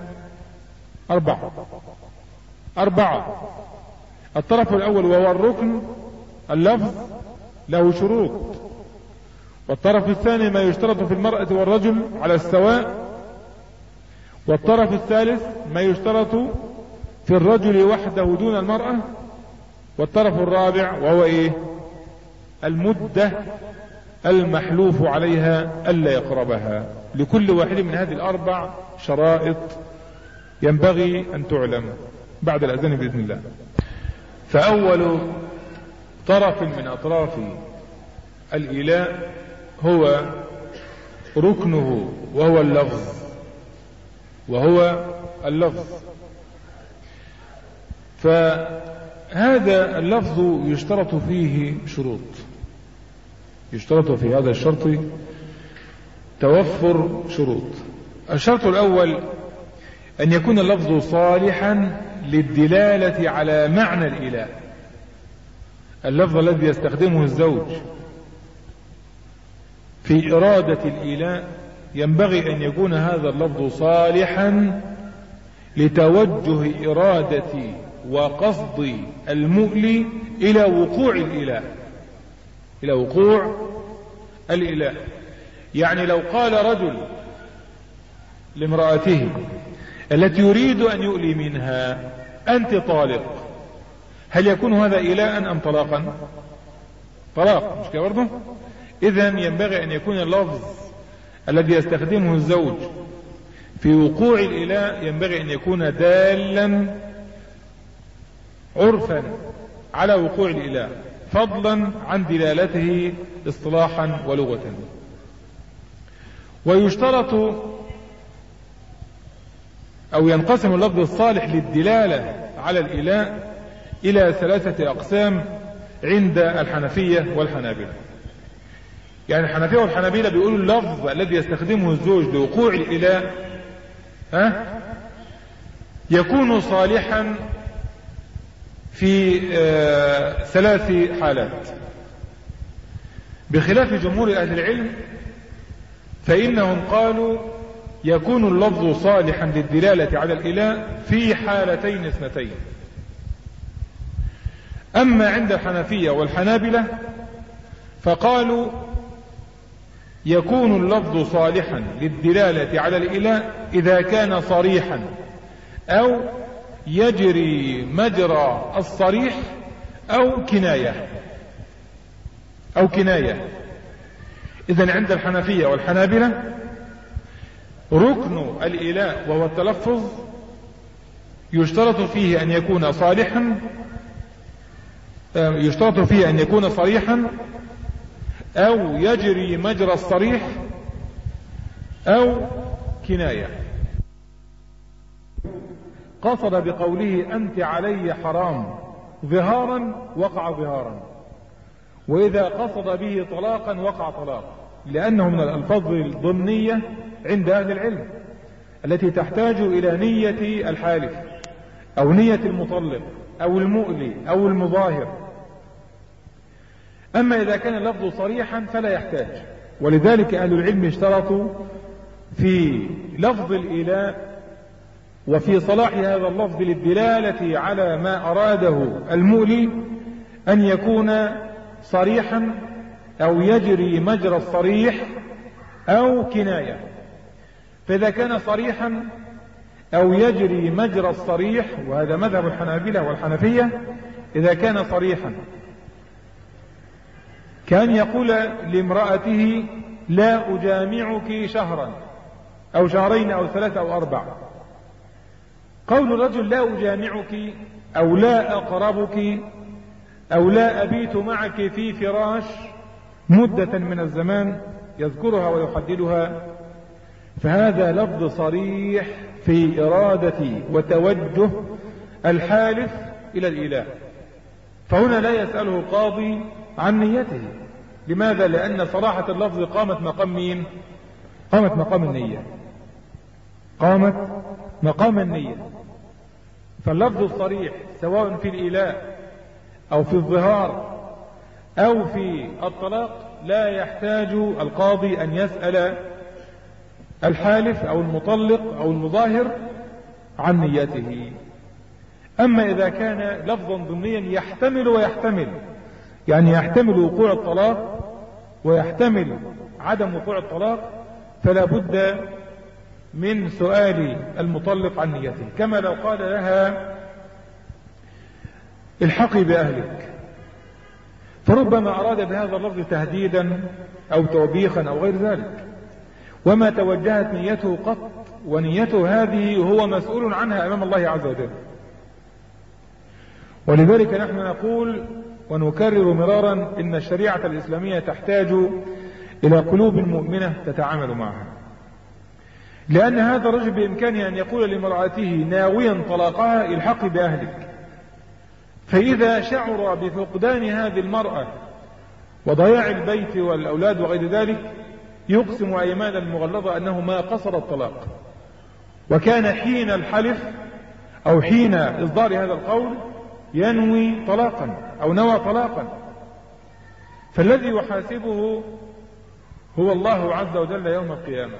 أربعة. الطرف الأول وهو الركن اللفظ له شروط. والطرف الثاني ما يشترط في المرأة والرجل على السواء. والطرف الثالث ما يشترط في الرجل وحده دون المرأة. والطرف الرابع وهو المدة المحلوف عليها ألا يقربها. لكل واحد من هذه الأربع شرائط ينبغي أن تعلم بعد الأذان بإذن الله. فأول طرف من أطراف الإيلاء هو ركنه وهو اللفظ. فهذا اللفظ يشترط فيه شروط. يشترط في هذا الشرط توفر شروط. الشرط الأول أن يكون اللفظ صالحا للدلالة على معنى الإيلاء. اللفظ الذي يستخدمه الزوج في إرادة الإيلاء ينبغي أن يكون هذا اللفظ صالحا لتوجه إرادة وقصد المؤلي إلى وقوع الإيلاء. يعني لو قال رجل لامرأته التي يريد أن يؤلي منها أنت طالق، هل يكون هذا إيلاء أم طلاقا؟ طلاق، مش كده برضه؟ إذن ينبغي أن يكون اللفظ الذي يستخدمه الزوج في وقوع الإيلاء ينبغي أن يكون دالا عرفا على وقوع الإيلاء فضلا عن دلالته اصطلاحا ولغة. ويشترط أو ينقسم اللفظ الصالح للدلالة على الإيلاء إلى 3 أقسام عند الحنفية والحنابلة. يعني الحنفية والحنابلة بيقولوا اللفظ الذي يستخدمه الزوج لوقوع الإيلاء يكون صالحا في 3 حالات، بخلاف جمهور أهل العلم فإنهم قالوا يكون اللفظ صالحا للدلالة على الإيلاء في حالتين اثنتين. أما عند الحنفية والحنابلة فقالوا يكون اللفظ صالحا للدلالة على الإيلاء إذا كان صريحا أو يجري مجرى الصريح أو كناية. إذن عند الحنفية والحنابلة ركن الإيلاء وهو التلفظ يشترط فيه أن يكون صريحا أو يجري مجرى الصريح أو كناية. قصد بقوله أنت علي حرام ظهارا وقع ظهارا، وإذا قصد به طلاقا وقع طلاق، لأنه من الألفاظ الضمنية عند أهل العلم التي تحتاج إلى نية الحالف أو نية المطلق أو المؤلي أو المظاهر. أما إذا كان اللفظ صريحا فلا يحتاج. ولذلك أهل العلم اشترطوا في لفظ الإيلاء وفي صلاح هذا اللفظ للدلالة على ما أراده المؤلي أن يكون صريحا أو يجري مجرى الصريح أو كناية. فإذا كان صريحا أو يجري مجرى الصريح، وهذا مذهب الحنابلة والحنفية، إذا كان صريحا كان يقول لامرأته لا أجامعك شهرا أو شهرين أو 3 أو 4. قول الرجل لا أجامعك أو لا أقربك أو لا أبيت معك في فراش مدة من الزمان يذكرها ويحددها، فهذا لفظ صريح في إرادة وتوجه الحالف إلى الإله، فهنا لا يسأله القاضي عن نيته. لماذا؟ لأن صراحة اللفظ قامت مقام مين؟ قامت مقام النية، قامت مقام النية. فاللفظ الصريح سواء في الإله أو في الظهار أو في الطلاق لا يحتاج القاضي أن يسأل الحالف أو المطلق أو المظاهر عن نيته. أما إذا كان لفظا ضمنيا يحتمل ويحتمل، يعني يحتمل وقوع الطلاق ويحتمل عدم وقوع الطلاق، فلا بد من سؤال المطلق عن نيته. كما لو قال لها الحقي بأهلك، فربما أراد بهذا اللفظ تهديدا أو توبيخا أو غير ذلك، وما توجهت نيته قط، ونيته هذه هو مسؤول عنها أمام الله عز وجل. ولذلك نحن نقول ونكرر مرارا إن الشريعة الإسلامية تحتاج إلى قلوب مؤمنة تتعامل معها، لأن هذا الرجل بإمكانه أن يقول لامرأته ناويا طلاقها الحقي بأهلك، فإذا شعر بفقدان هذه المرأة وضياع البيت والأولاد وغير ذلك يقسم أيمانا مغلظة أنه ما قصر الطلاق، وكان حين الحلف أو حين إصدار هذا القول ينوي طلاقا أو نوى طلاقا، فالذي يحاسبه هو الله عز وجل يوم القيامة.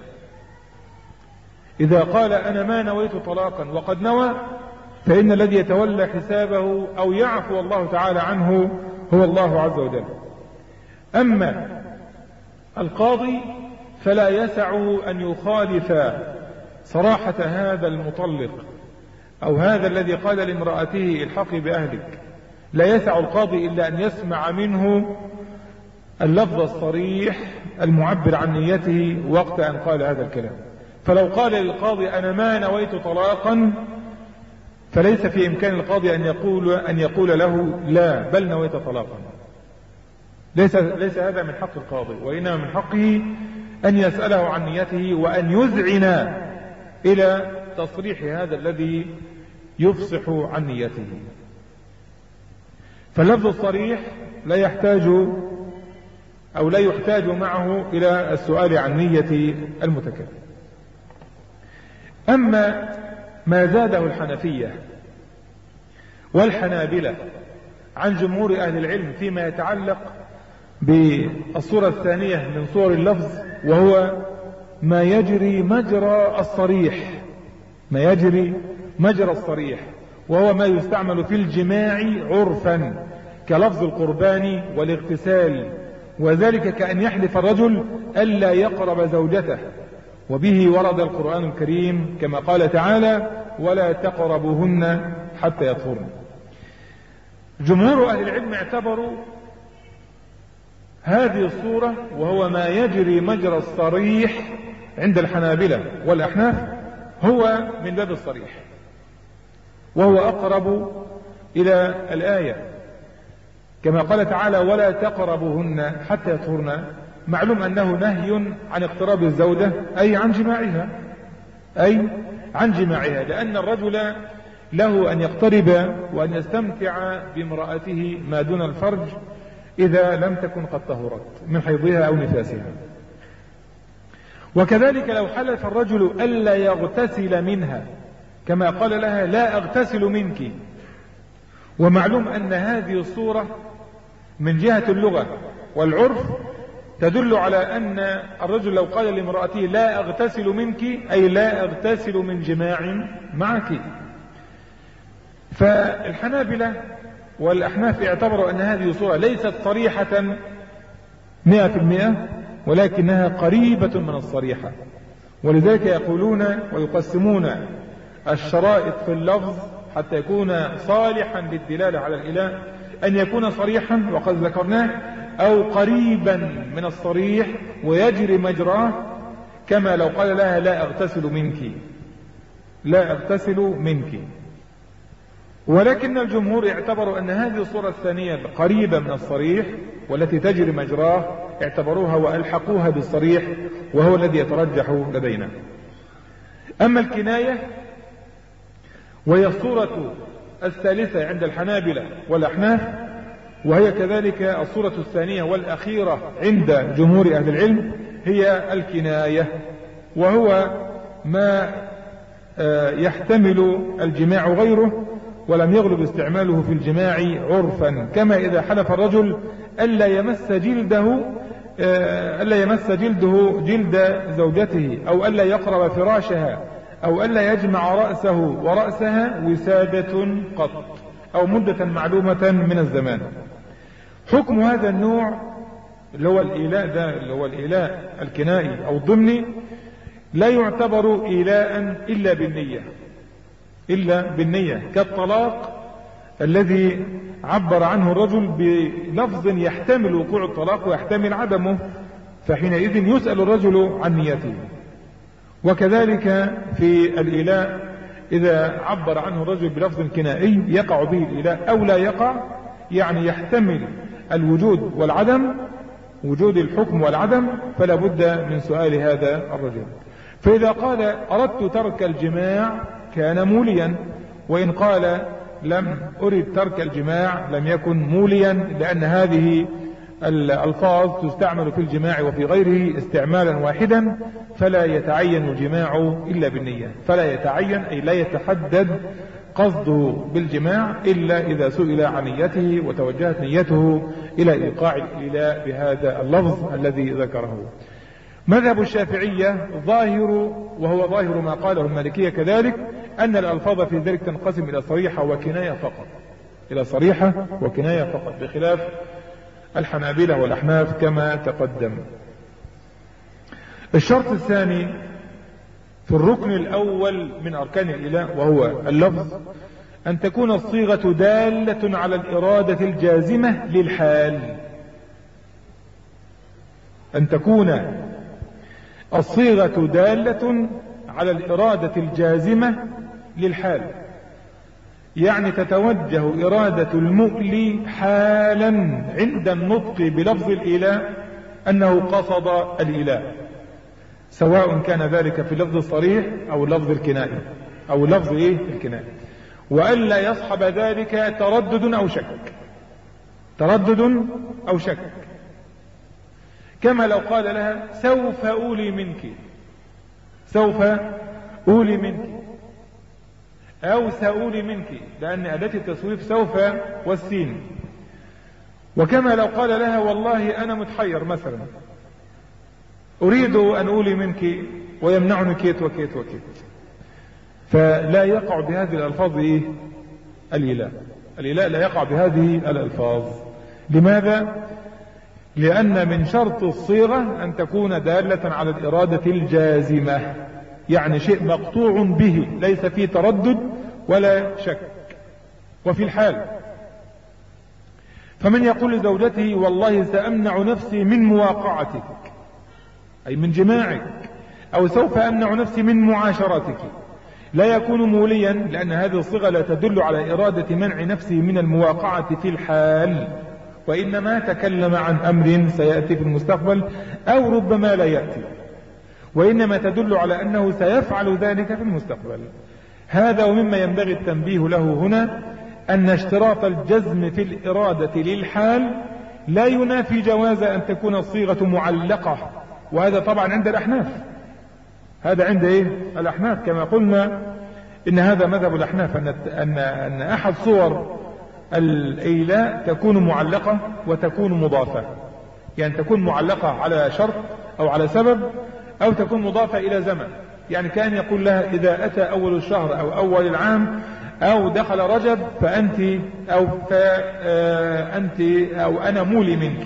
إذا قال أنا ما نويت طلاقا وقد نوى، فإن الذي يتولى حسابه أو يعفو الله تعالى عنه هو الله عز وجل. أما القاضي فلا يسعه أن يخالف صراحة هذا المطلق أو هذا الذي قال لامرأته الحقي بأهلك، لا يسع القاضي إلا أن يسمع منه اللفظ الصريح المعبر عن نيته وقت أن قال هذا الكلام. فلو قال للقاضي أنا ما نويت طلاقا، فليس في إمكان القاضي أن يقول له لا بل نويت طلاقا. ليس هذا من حق القاضي، وإنما من حقه أن يسأله عن نيته وأن يذعن إلى تصريح هذا الذي يفصح عن نيته. فاللفظ الصريح لا يحتاج أو لا يحتاج معه إلى السؤال عن نية المتكلم. أما ما زاده الحنفية والحنابلة عن جمهور أهل العلم فيما يتعلق بالصورة الثانية من صور اللفظ، وهو ما يجري مجرى الصريح، ما يجري مجرى الصريح، وهو ما يستعمل في الجماع عرفا كلفظ القربان والاغتسال، وذلك كأن يحلف الرجل ألا يقرب زوجته، وبه ورد القرآن الكريم كما قال تعالى ولا تقربوهن حتى يطهرن. جمهور أهل العلم اعتبروا هذه الصورة وهو ما يجري مجرى الصريح عند الحنابلة والأحناف هو من باب الصريح، وهو أقرب إلى الآية كما قال تعالى ولا تقربوهن حتى يطهرن. معلوم أنه نهي عن اقتراب الزوجة أي عن جماعها، لأن الرجل له أن يقترب وأن يستمتع بامرأته ما دون الفرج إذا لم تكن قد طهرت من حيضها أو نفاسها. وكذلك لو حلف الرجل ألا يغتسل منها كما قال لها لا أغتسل منك، ومعلوم أن هذه الصورة من جهة اللغة والعرف تدل على أن الرجل لو قال لامرأته لا أغتسل منك أي لا أغتسل من جماع معك. فالحنابلة والأحناف اعتبروا أن هذه الصورة ليست صريحة 100%، ولكنها قريبة من الصريحة، ولذلك يقولون ويقسمون الشرائط في اللفظ حتى يكون صالحا للدلالة على الإله أن يكون صريحا وقد ذكرناه أو قريبا من الصريح ويجري مجراه، كما لو قال لها لا أغتسل منك، لا أغتسل منك. ولكن الجمهور اعتبروا أن هذه الصورة الثانية قريبة من الصريح والتي تجري مجراه، اعتبروها وألحقوها بالصريح وهو الذي يترجح لدينا. أما الكناية وهي الصورة الثالثة عند الحنابلة والأحناف، وهي كذلك الصورة الثانية والأخيرة عند جمهور أهل العلم، هي الكناية، وهو ما يحتمل الجماع غيره ولم يغلب استعماله في الجماع عرفا، كما إذا حلف الرجل ألا يمس جلده جلد زوجته، أو ألا يقرب فراشها، أو ألا يجمع رأسه ورأسها وسادة قط، أو مدة معلومة من الزمان. حكم هذا النوع اللي هو الإيلاء ده، اللي هو الإيلاء الكنائي أو الضمني، لا يعتبر إيلاء إلا بالنية، كالطلاق الذي عبر عنه الرجل بلفظ يحتمل وقوع الطلاق ويحتمل عدمه، فحينئذ يسأل الرجل عن نيته. وكذلك في الإيلاء إذا عبر عنه الرجل بلفظ كنائي يقع به الإيلاء أو لا يقع، يعني يحتمل الوجود والعدم، وجود الحكم والعدم، فلا بد من سؤال هذا الرجل. فإذا قال أردت ترك الجماع كان موليا، وإن قال لم أرد ترك الجماع لم يكن موليا، لأن هذه الألفاظ تستعمل في الجماع وفي غيره استعمالا واحدا، فلا يتعين الجماع إلا بالنية، فلا يتعين أي لا يتحدد قصده بالجماع إلا إذا سئل عن نيته وتوجهت نيته إلى إيقاع الإيلاء بهذا اللفظ الذي ذكره. مذهب الشافعية ظاهر، وهو ظاهر ما قاله المالكية كذلك، أن الألفاظ في ذلك تنقسم إلى صريحة وكناية فقط، إلى صريحة وكناية فقط، بخلاف الحنابلة والأحناف كما تقدم. الشرط الثاني في الركن الأول من أركان الإيلاء وهو اللفظ، أن تكون الصيغة دالة على الإرادة الجازمة للحال، أن تكون الصيغة دالة على الإرادة الجازمة للحال، يعني تتوجه إرادة المؤلي حالا عند النطق بلفظ الإيلاء أنه قصد الإيلاء، سواء كان ذلك في اللفظ الصريح أو اللفظ الكنائي أو اللفظ الكنائي، وألا يصحب ذلك تردد أو شك، كما لو قال لها سوف أولي منك أو سأولي منك، لأن أداة التسويف سوف والسين. وكما لو قال لها والله أنا متحير مثلا، أريد أن أولي منك ويمنعني كيت وكيت وكيت، فلا يقع بهذه الألفاظ الإيلاء لا يقع بهذه الألفاظ. لماذا؟ لأن من شرط الصيغة أن تكون دالة على الإرادة الجازمة، يعني شيء مقطوع به ليس فيه تردد ولا شك. وفي الحال فمن يقول لزوجته والله سأمنع نفسي من مواقعتك أي من جماعك، أو سوف أمنع نفسي من معاشرتك، لا يكون موليا، لأن هذه الصيغة لا تدل على إرادة منع نفسه من المواقعة في الحال، وإنما تكلم عن أمر سيأتي في المستقبل أو ربما لا يأتي، وإنما تدل على أنه سيفعل ذلك في المستقبل. هذا ومما ينبغي التنبيه له هنا أن اشتراط الجزم في الإرادة للحال لا ينافي جواز أن تكون الصيغة معلقة، وهذا طبعا عند الأحناف، هذا عند الأحناف كما قلنا إن هذا مذهب الأحناف، أن أحد صور الإيلاء تكون معلقة وتكون مضافة، يعني تكون معلقة على شرط أو على سبب، أو تكون مضافة إلى زمن، يعني كان يقول لها إذا أتى أول الشهر أو أول العام أو دخل رجب فأنت أو أنا مولي منك.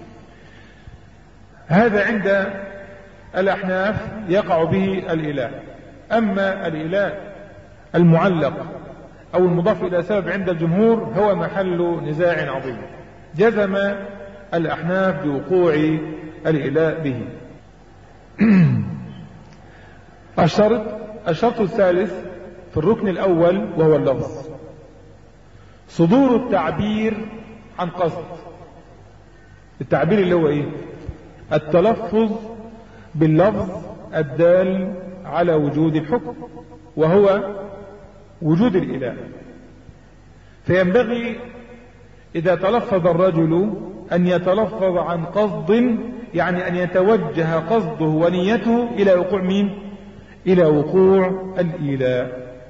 هذا عند الأحناف يقع به الإيلاء. أما الإيلاء المعلق أو المضاف إلى سبب عند الجمهور هو محل نزاع عظيم، جزم الأحناف بوقوع الإيلاء به. الشرط الثالث في الركن الأول وهو اللفظ، صدور التعبير عن قصد. التعبير اللي هو ايه؟ التلفظ باللفظ الدال على وجود الحكم وهو وجود الإله. فينبغي إذا تلفظ الرجل أن يتلفظ عن قصد، يعني أن يتوجه قصده ونيته إلى وقوع مين؟ إلى وقوع الإله.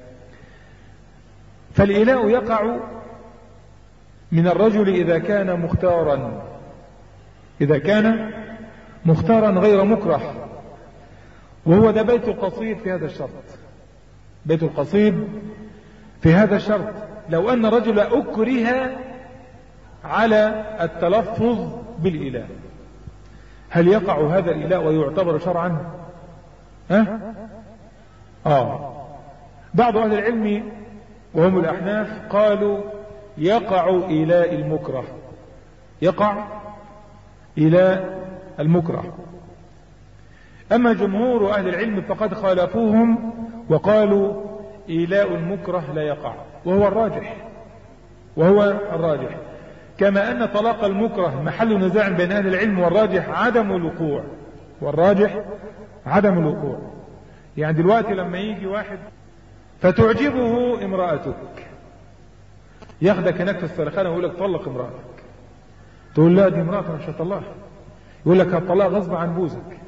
فالإله يقع من الرجل إذا كان مختارا، إذا كان مختارا غير مكره. وهو ده بيت القصيد في هذا الشرط، بيت القصيد في هذا الشرط. لو أن رجل أكره على التلفظ بالإله، هل يقع هذا الإله ويعتبر شرعا؟ بعض أهل العلم وهم الأحناف قالوا يقع إلى المكره، يقع إلى المكره. أما جمهور أهل العلم فقد خالفوهم وقالوا إيلاء المكره لا يقع، وهو الراجح، وهو الراجح. كما أن طلاق المكره محل نزاع بين أهل العلم، والراجح عدم الوقوع، والراجح عدم الوقوع. يعني دلوقتي لما يجي واحد فتعجبه امرأتك، ياخدك هناك في السلخانة ويقول لك طلق امرأتك، تقول لا دي امرأتك مش هطلقها، يقول لك هطلقها غصب عن بوزك.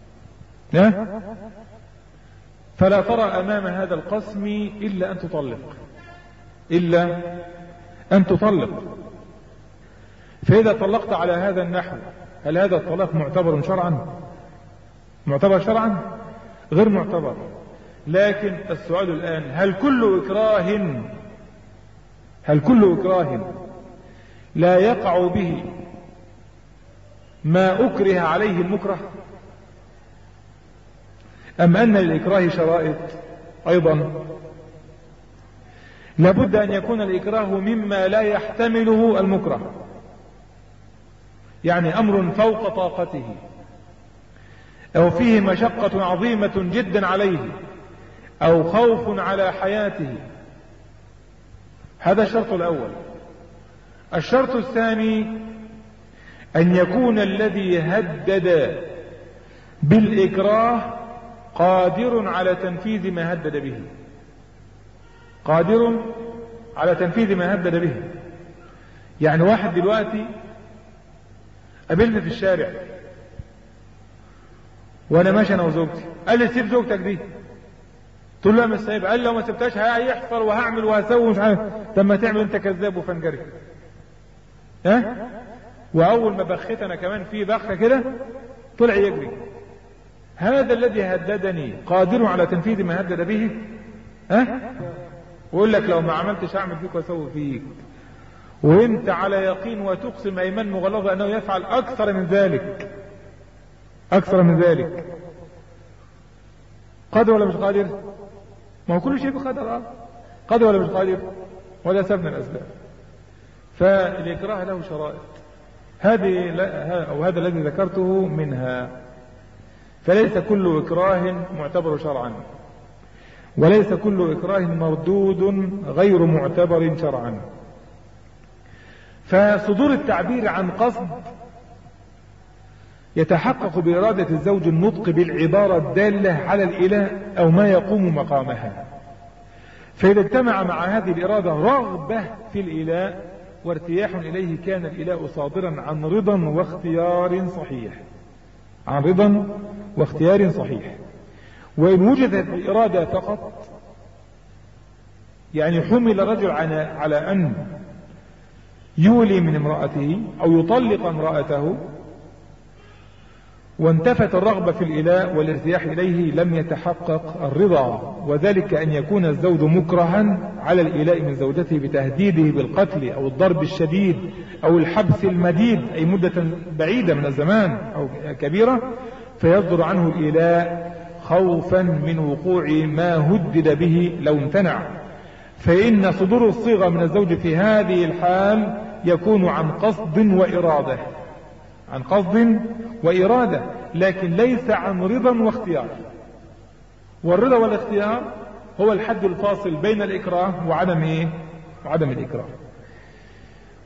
فلا ترى أمام هذا القسم إلا أن تطلق، إلا أن تطلق. فإذا طلقت على هذا النحو، هل هذا الطلاق معتبر شرعا؟ معتبر شرعا؟ غير معتبر. لكن السؤال الآن، هل كل إكراه لا يقع به ما أكره عليه المكره؟ أم أن للإكراه شرائط أيضا؟ لابد أن يكون الإكراه مما لا يحتمله المكره، يعني أمر فوق طاقته، أو فيه مشقة عظيمة جدا عليه، أو خوف على حياته. هذا الشرط الأول. الشرط الثاني أن يكون الذي هدد بالإكراه قادر على تنفيذ ما هدد به، قادر على تنفيذ ما هدد به. يعني واحد دلوقتي قابلني في الشارع وانا ماشي انا وزوجتي، قال لي سيب زوجتك دي، تقول له مش سايب، قال لو ما سبتهاش هيحصل وهعمل وهسوي ومش عارف. طب ما تعمل انت كذاب وفنجري. واول ما بخيت انا كمان في بخه كده طلع يجري. هذا الذي هددني قادر على تنفيذ ما هدد به؟ ويقول لك لو ما عملتش اعمل فيك واسوي فيك، وانت على يقين وتقسم ايمان مغلظه انه يفعل اكثر من ذلك، اكثر من ذلك. قادر ولا مش قادر؟ ما هو كل شيء بقدر. قادر ولا مش قادر؟ ولا سبب من الاسباب. فالاكراه له شرائط، هذا الذي ذكرته منها. فليس كل إكراه معتبر شرعا، وليس كل إكراه مردود غير معتبر شرعا. فصدور التعبير عن قصد يتحقق بإرادة الزوج النطق بالعبارة الدالة على الإله أو ما يقوم مقامها. فإذا اجتمع مع هذه الإرادة رغبة في الإله وارتياح إليه، كان الإله صادرا عن رضا واختيار صحيح، عن رضا واختيار صحيح. وإن وجدت الإرادة فقط، يعني حمل الرجل على أن يولي من امرأته أو يطلق امرأته، وانتفت الرغبة في الإله والارتياح إليه، لم يتحقق الرضا. وذلك أن يكون الزوج مكرها على الإله من زوجته بتهديده بالقتل أو الضرب الشديد أو الحبس المديد، أي مدة بعيدة من الزمان أو كبيرة، فيصدر عنه الإله خوفا من وقوع ما هدد به لو امتنع. فإن صدور الصيغة من الزوج في هذه الحال يكون عن قصد وإرادة، عن قصد وإرادة، لكن ليس عن رضا واختيار. والرضا والاختيار هو الحد الفاصل بين الإكراه وعدم الإكراه.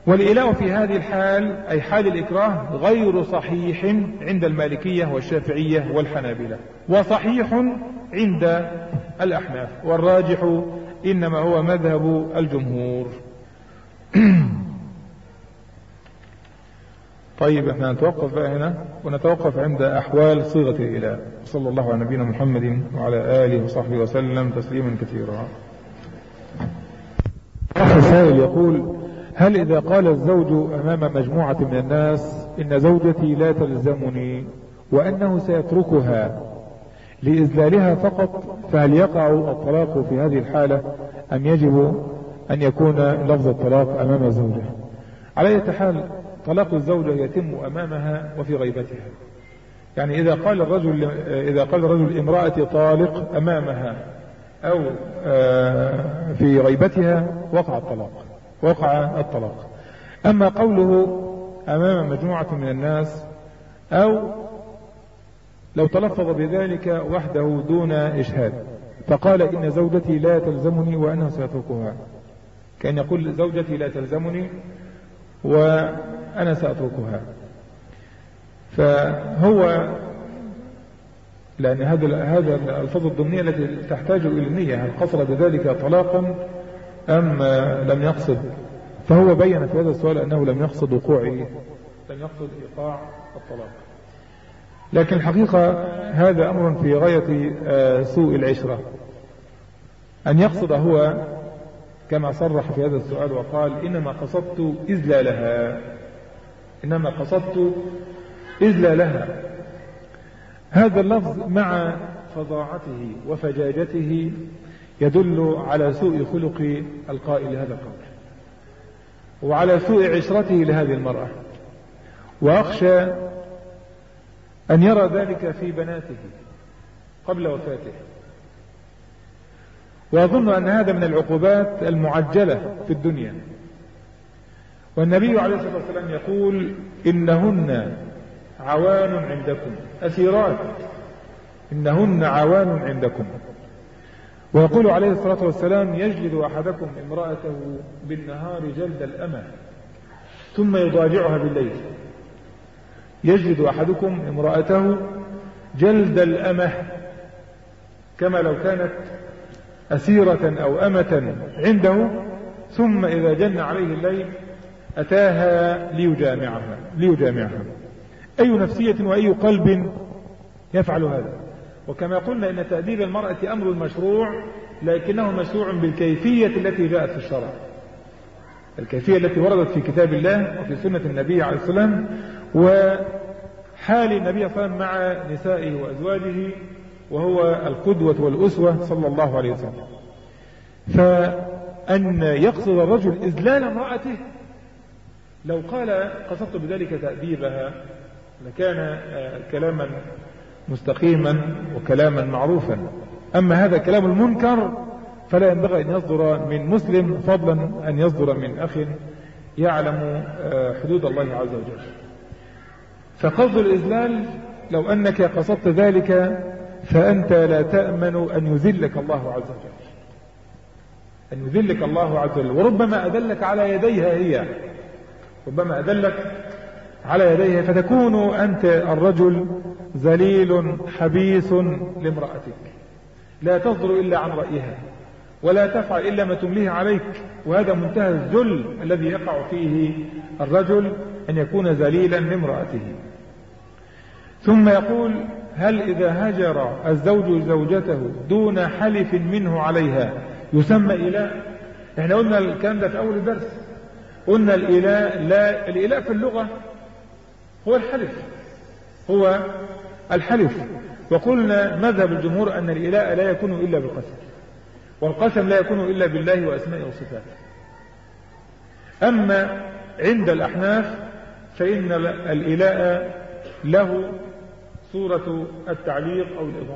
والإيلاء في هذه الحال أي حال الإكراه غير صحيح عند المالكية والشافعية والحنابلة، وصحيح عند الأحناف، والراجح إنما هو مذهب الجمهور. طيب احنا نتوقف بقى هنا ونتوقف عند أحوال صيغة الإيلاء. صلى الله على نبينا محمد وعلى آله وصحبه وسلم تسليما كثيرا. السائل يقول: هل إذا قال الزوج أمام مجموعة من الناس إن زوجتي لا تلزمني وأنه سيتركها لإذلالها فقط، فهل يقع الطلاق في هذه الحالة أم يجب أن يكون لفظ الطلاق أمام الزوجة؟ على أي حال طلاق الزوجة يتم أمامها وفي غيبتها. يعني إذا قال الرجل امرأتي طالق أمامها أو في غيبتها وقع الطلاق. أما قوله أمام مجموعة من الناس أو لو تلفظ بذلك وحده دون إشهاد فقال إن زوجتي لا تلزمني وأنه سيتركها، كأن يقول زوجتي لا تلزمني وأنا سأتركها، فهو لأن هذا الألفاظ الضمنية التي تحتاج إلى النية، هل قصد بذلك طلاقا أم لم يقصد؟ فهو بين في هذا السؤال أنه لم يقصد إيقاع الطلاق. لكن الحقيقة هذا أمر في غاية سوء العشرة، أن يقصد هو كما صرح في هذا السؤال وقال إنما قصدت إذلالها. هذا اللفظ مع فظاعته وفجاجته يدل على سوء خلق القائل هذا القول وعلى سوء عشرته لهذه المرأة، وأخشى أن يرى ذلك في بناته قبل وفاته. وأظن أن هذا من العقوبات المعجلة في الدنيا، والنبي عليه الصلاة والسلام يقول إنهن عوان عندكم أسيرات، إنهن عوان عندكم. ويقول عليه الصلاة والسلام يجلد أحدكم امرأته بالنهار جلد الأمة ثم يضاجعها بالليل. يجلد أحدكم امرأته جلد الأمة كما لو كانت أسيرة أو أمة عنده، ثم إذا جن عليه الليل أتاها ليجامعها. أي نفسية وأي قلب يفعل هذا؟ وكما قلنا إن تأديب المرأة أمر مشروع، لكنه مشروع بالكيفية التي جاءت في الشرع، الكيفية التي وردت في كتاب الله وفي سنة النبي عليه السلام وحال النبي صلى الله عليه وسلم مع نسائه وأزواجه، وهو القدوة والأسوة صلى الله عليه وسلم. فأن يقصد الرجل إذلال امرأته، لو قال قصدت بذلك تأديبها لكان كلاما مستقيما وكلاما معروفا. أما هذا كلام المنكر فلا ينبغي أن يصدر من مسلم، فضلا أن يصدر من أخ يعلم حدود الله عز وجل. فقصد الإذلال لو أنك قصدت ذلك فأنت لا تأمن أن يذلك الله عز وجل، وربما أدلك على يديها فتكون أنت الرجل ذليل حبيس لامرأتك، لا تصدر إلا عن رأيها ولا تفعل إلا ما تمليه عليك. وهذا منتهى الذل الذي يقع فيه الرجل، أن يكون ذليلا لامرأته. ثم يقول هل إذا هجر الزوج زوجته دون حلف منه عليها يسمى إيلاء؟ احنا قلنا الكلام ده في أول الدرس، قلنا الإيلاء في اللغة هو الحلف، وقلنا مذهب الجمهور أن الإيلاء لا يكون إلا بالقسم، والقسم لا يكون إلا بالله وأسمائه وصفاته. أما عند الأحناف فإن الإيلاء له صورة التعليق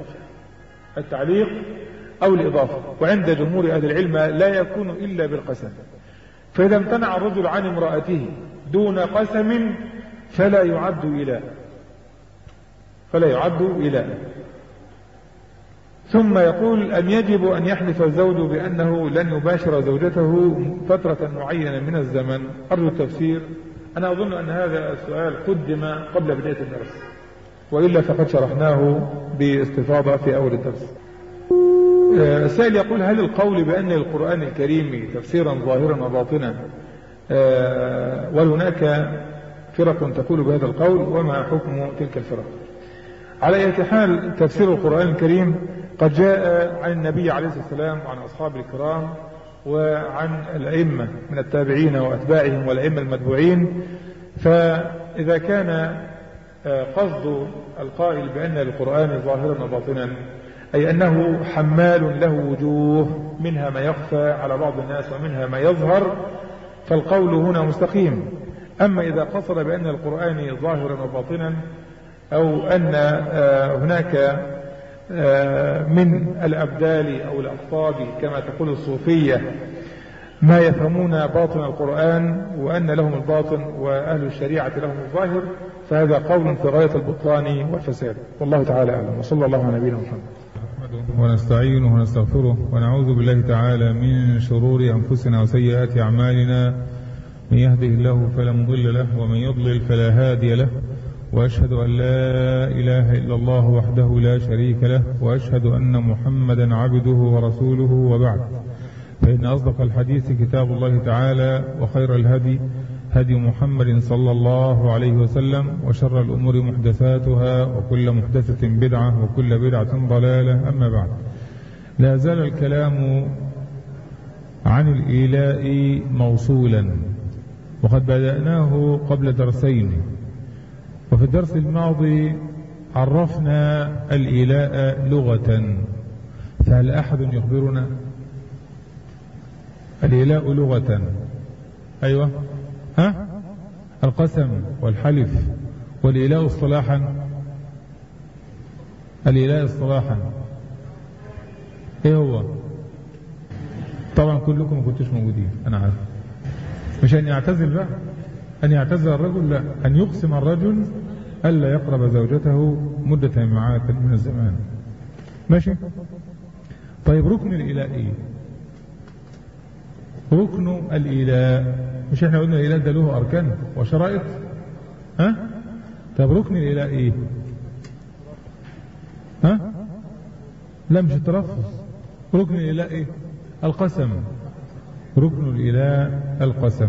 أو الإضافة، وعند جمهور أهل العلم لا يكون إلا بالقسم. فإذا امتنع الرجل عن امرأته دون قسم فلا يعد إيلاء. ثم يقول أن يجب أن يحلف الزوج بأنه لن يباشر زوجته فترة معينة من الزمن؟ أرجو التفسير. أنا أظن أن هذا السؤال قدم قبل بداية الدرس، وإلا فقد شرحناه باستفاضة في أول الدرس. السائل يقول: هل القول بأن للقرآن الكريم تفسيرا ظاهرا وباطنا، وهناك فرق تقول بهذا القول، وما حكم تلك الفرق؟ على أي حال، تفسير القرآن الكريم قد جاء عن النبي عليه الصلاة والسلام وعن أصحاب الكرام وعن الأئمة من التابعين وأتباعهم والأئمة المتبوعين. فإذا كان قصد القائل بأن للقرآن ظاهرا وباطنا، أي أنه حمال له وجوه، منها ما يخفى على بعض الناس ومنها ما يظهر، فالقول هنا مستقيم. أما إذا قصد بأن القرآن ظاهرا وباطنا، أو أن هناك من الأبدال أو الأقطاب كما تقول الصوفية ما يفهمون باطن القرآن وأن لهم الباطن وأهل الشريعة لهم الظاهر، فهذا قول في غاية البطلان والفساد، والله تعالى أعلم. وصلى الله على نبينا محمد. ونستعينه ونستغفره ونعوذ بالله تعالى من شرور أنفسنا وسيئات أعمالنا، من يهده الله فلا مضل له ومن يضلل فلا هادي له، وأشهد أن لا إله إلا الله وحده لا شريك له، وأشهد أن محمدا عبده ورسوله، وبعد، فإن أصدق الحديث كتاب الله تعالى، وخير الهدي هدي محمد صلى الله عليه وسلم، وشر الأمور محدثاتها، وكل محدثة بدعة، وكل بدعة ضلالة. أما بعد، لا زال الكلام عن الإيلاء موصولا، وقد بدأناه قبل درسين. وفي الدرس الماضي عرفنا الإيلاء لغة، فهل أحد يخبرنا الإيلاء لغة؟ أيوة، القسم والحلف. والإيلاء اصطلاحا، الإيلاء اصطلاحا إيه هو؟ طبعا كلكم ما كنتوش موجودين، أنا عارف. مش أن يعتزل بقى، أن يعتزل الرجل، لا، أن يقسم الرجل ألا يقرب زوجته مدة معاك من الزمان. ماشي؟ طيب، ركن الإيلاء إيه؟ ركن الإيلاء، مش احنا قلنا الإيلاء ده له أركان وشرائط؟ طيب، ركن الإيلاء إيه؟ لا، مش الترفض. ركن الإيلاء إيه؟ القسم. ركن الإيلاء القسم.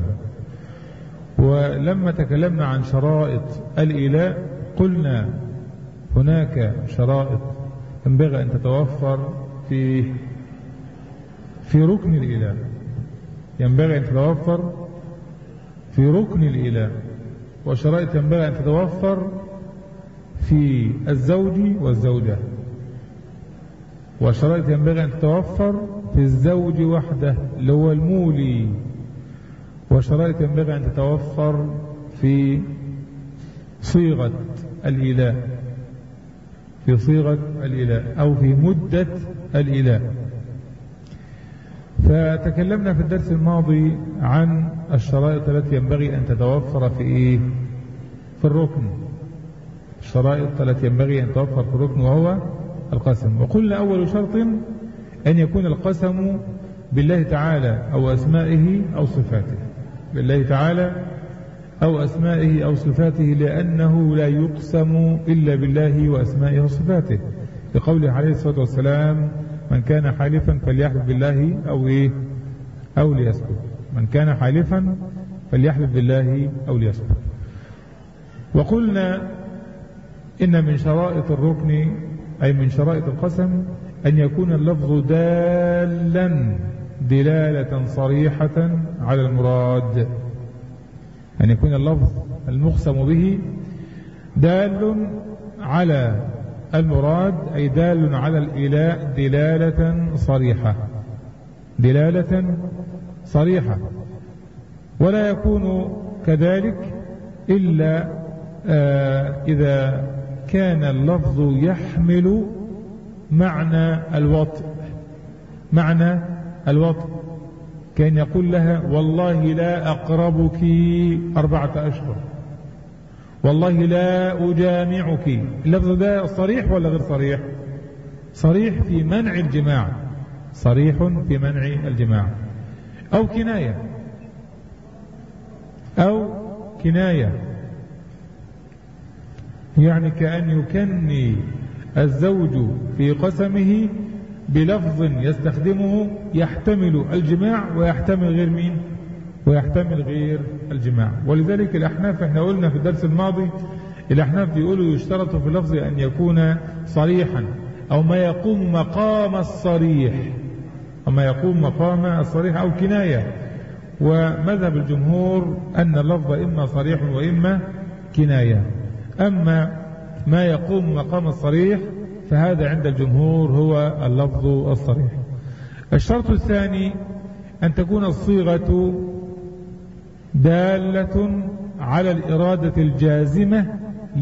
ولما تكلمنا عن شرائط الإيلاء قلنا هناك شرائط ينبغي أن تتوفر في ركن الإيلاء، ينبغي أن تتوفر في ركن الإيلاء، وشرائط ينبغي أن تتوفر في الزوج والزوجة، وشرائط ينبغي أن تتوفر في الزوج وحده اللي هو المولي، وشرائط ينبغي أن تتوفر في صيغة الإيلاء، في صيغة الإيلاء أو في مدة الإيلاء. فتكلمنا في الدرس الماضي عن الشرائط التي ينبغي أن تتوفر في الركن، الشرائط التي ينبغي أن تتوفر في الركن، وهو القسم. وقلنا أول شرط أن يكون القسم بالله تعالى أو أسمائه أو صفاته، بالله تعالى أو أسمائه أو صفاته، لأنه لا يقسم إلا بالله وأسمائه وصفاته، لقوله عليه الصلاة والسلام: من كان حالفا فليحلف بالله أو ليسكت. من كان حالفا فليحلف بالله أو ليسكت. وقلنا إن من شرائط الركن، أي من شرائط القسم، أن يكون اللفظ دالا دلالة صريحة على المراد، أن يكون اللفظ المقسم به دال على المراد، أي دال على الإيلاء دلالة صريحة، دلالة صريحة. ولا يكون كذلك إلا إذا كان اللفظ يحمل معنى الوطء، معنى الوطء، كان يقول لها: والله لا أقربك 4 أشهر، والله لا أجامعك. اللفظ ده صريح ولا غير صريح؟ صريح في منع الجماع، صريح في منع الجماع، أو كناية، أو كناية، يعني كأن يكني الزوج في قسمه بلفظ يستخدمه يحتمل الجماع ويحتمل غير مين؟ ويحتمل غير الجماع. ولذلك الأحناف، احنا قلنا في الدرس الماضي الأحناف بيقولوا يشترط في اللفظ أن يكون صريحا أو ما يقوم مقام الصريح، أو ما يقوم مقام الصريح، أو كناية. ومذهب الجمهور أن اللفظ إما صريح وإما كناية. أما ما يقوم مقام الصريح فهذا عند الجمهور هو اللفظ الصريح. الشرط الثاني أن تكون الصيغة دالة على الإرادة الجازمة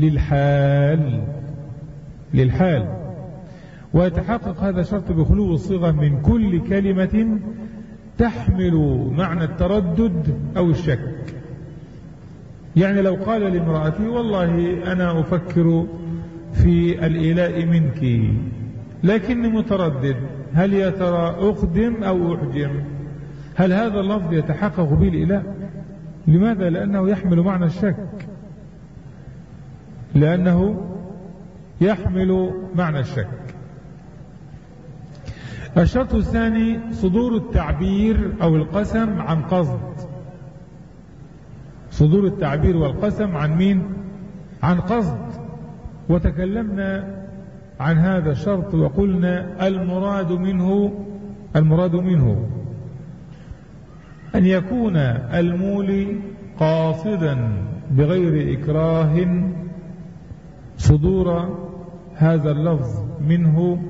للحال، ويتحقق هذا الشرط بخلو الصيغة من كل كلمة تحمل معنى التردد أو الشك. يعني لو قال لامرأته والله أنا أفكر في الإيلاء منك لكني متردد، هل يا ترى أقدم أو أحجم؟ هل هذا اللفظ يتحقق به الإيلاء؟ لماذا؟ لأنه يحمل معنى الشك، لأنه يحمل معنى الشك. الشرط الثاني صدور التعبير أو القسم عن قصد. صدور التعبير والقسم عن مين؟ عن قصد. وتكلمنا عن هذا الشرط وقلنا المراد منه أن يكون المولي قاصدا بغير إكراه صدور هذا اللفظ منه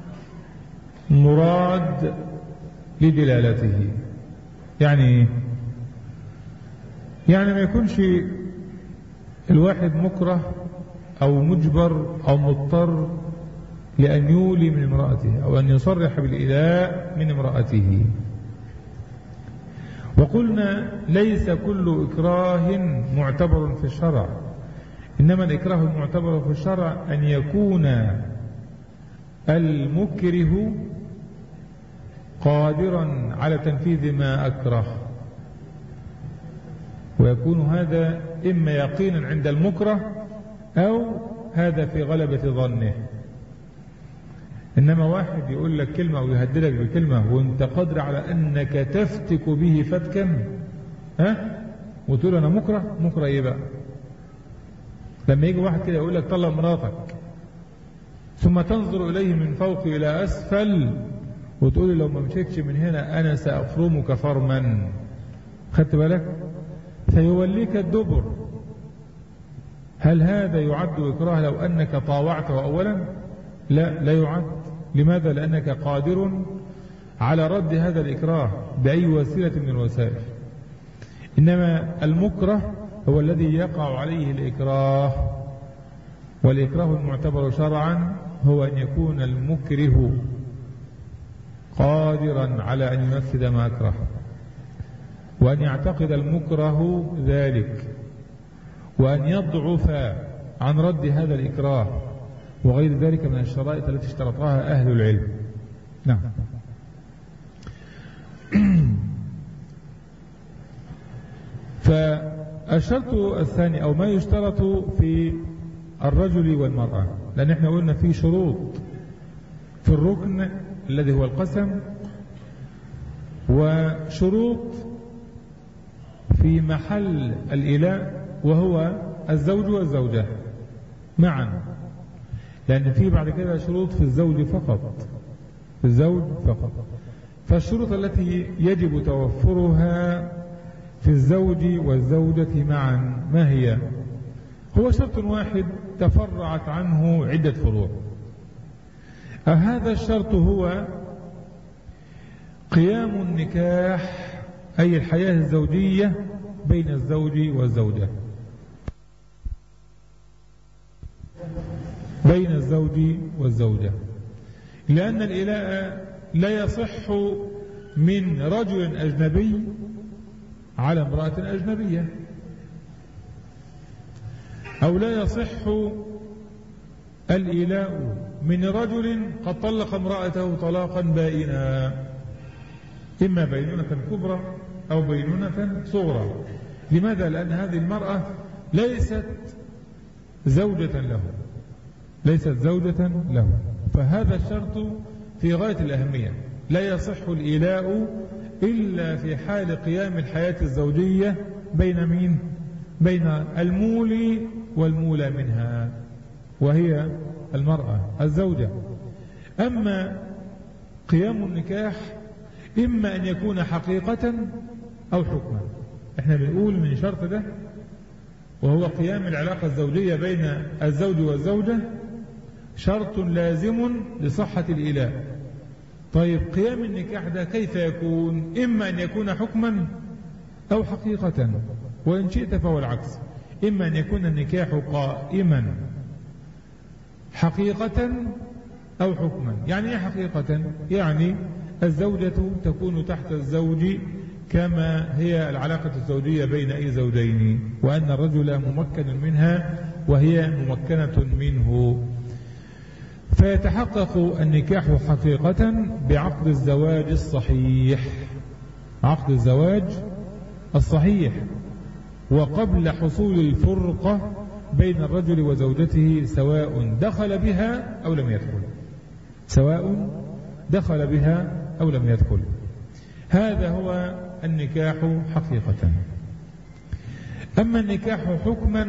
مراد لدلالته. يعني ما يكونش الواحد مكره أو مجبر أو مضطر لأن يولي من امرأته أو أن يصرح بالإيلاء من امرأته. وقلنا ليس كل إكراه معتبر في الشرع، إنما الإكراه المعتبر في الشرع أن يكون المكره قادرا على تنفيذ ما أكره، ويكون هذا إما يقينا عند المكره أو هذا في غلبة ظنه. إنما واحد يقول لك كلمة أو يهددك بكلمة وانت قادر على أنك تفتك به فتكا، وتقول أنا مكره إيه بقى؟ لما يجي واحد كده يقول لك طلق مراتك ثم تنظر إليه من فوق إلى أسفل وتقول لو ما مشيتش من هنا أنا سأفرمك فرما، خدت بالك؟ سيوليك الدبر. هل هذا يعد إكراه لو أنك طاوعته أولا؟ لا يعد. لماذا؟ لأنك قادر على رد هذا الإكراه بأي وسيلة من الوسائل. إنما المكره هو الذي يقع عليه الإكراه، والإكراه المعتبر شرعا هو أن يكون المكره قادرا على أن ينفذ ما أكره، وأن يعتقد المكره ذلك، وأن يضعف عن رد هذا الإكراه، وغير ذلك من الشرائط التي اشترطها أهل العلم. نعم. فالشرط الثاني أو ما يشترط في الرجل والمرأة، لأن احنا قلنا في شروط في الركن الذي هو القسم، وشروط في محل الإيلاء وهو الزوج والزوجة معا، لأن في بعد كده شروط في الزوج فقط، في الزوج فقط. فالشروط التي يجب توفرها في الزوج والزوجة معا ما هي؟ هو شرط واحد تفرعت عنه عدة فروع. هذا الشرط هو قيام النكاح، أي الحياة الزوجية بين الزوج والزوجة، بين الزوج والزوجة، لأن الإيلاء لا يصح من رجل أجنبي على امرأة أجنبية، أو لا يصح الإيلاء من رجل قد طلق امرأته طلاقا بائنا، إما بينونة كبرى أو بينونة صغرى. لماذا؟ لأن هذه المرأة ليست زوجة له، ليست زوجة له، فهذا الشرط في غاية الأهمية. لا يصح الإيلاء إلا في حال قيام الحياة الزوجية بين مين؟ بين المولي والمولى منها، وهي المرأة الزوجة. أما قيام النكاح إما أن يكون حقيقة أو حكما. احنا بنقول من شرط ده وهو قيام العلاقة الزوجية بين الزوج والزوجة شرط لازم لصحة الإيلاء. طيب قيام النكاح ده كيف يكون؟ إما أن يكون حكما أو حقيقة، وإن شئت فهو العكس. إما أن يكون النكاح قائما حقيقة أو حكما. يعني إيه حقيقة؟ يعني الزوجة تكون تحت الزوج كما هي العلاقة الزوجية بين أي زوجين، وأن الرجل ممكن منها وهي ممكنة منه. فيتحقق النكاح حقيقة بعقد الزواج الصحيح، عقد الزواج الصحيح، وقبل حصول الفرقة بين الرجل وزوجته، سواء دخل بها أو لم يدخل، سواء دخل بها أو لم يدخل. هذا هو النكاح حقيقة. أما النكاح حكما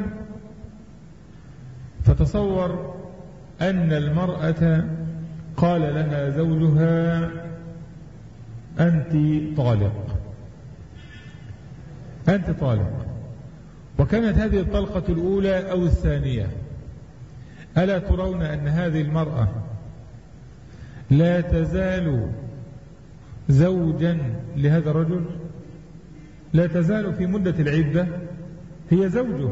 فتصور أن المرأة قال لها زوجها أنت طالق، أنت طالق، وكانت هذه الطلقة الأولى أو الثانية. ألا ترون أن هذه المرأة لا تزال زوجا لهذا الرجل؟ لا تزال في مدة العدة هي زوجه،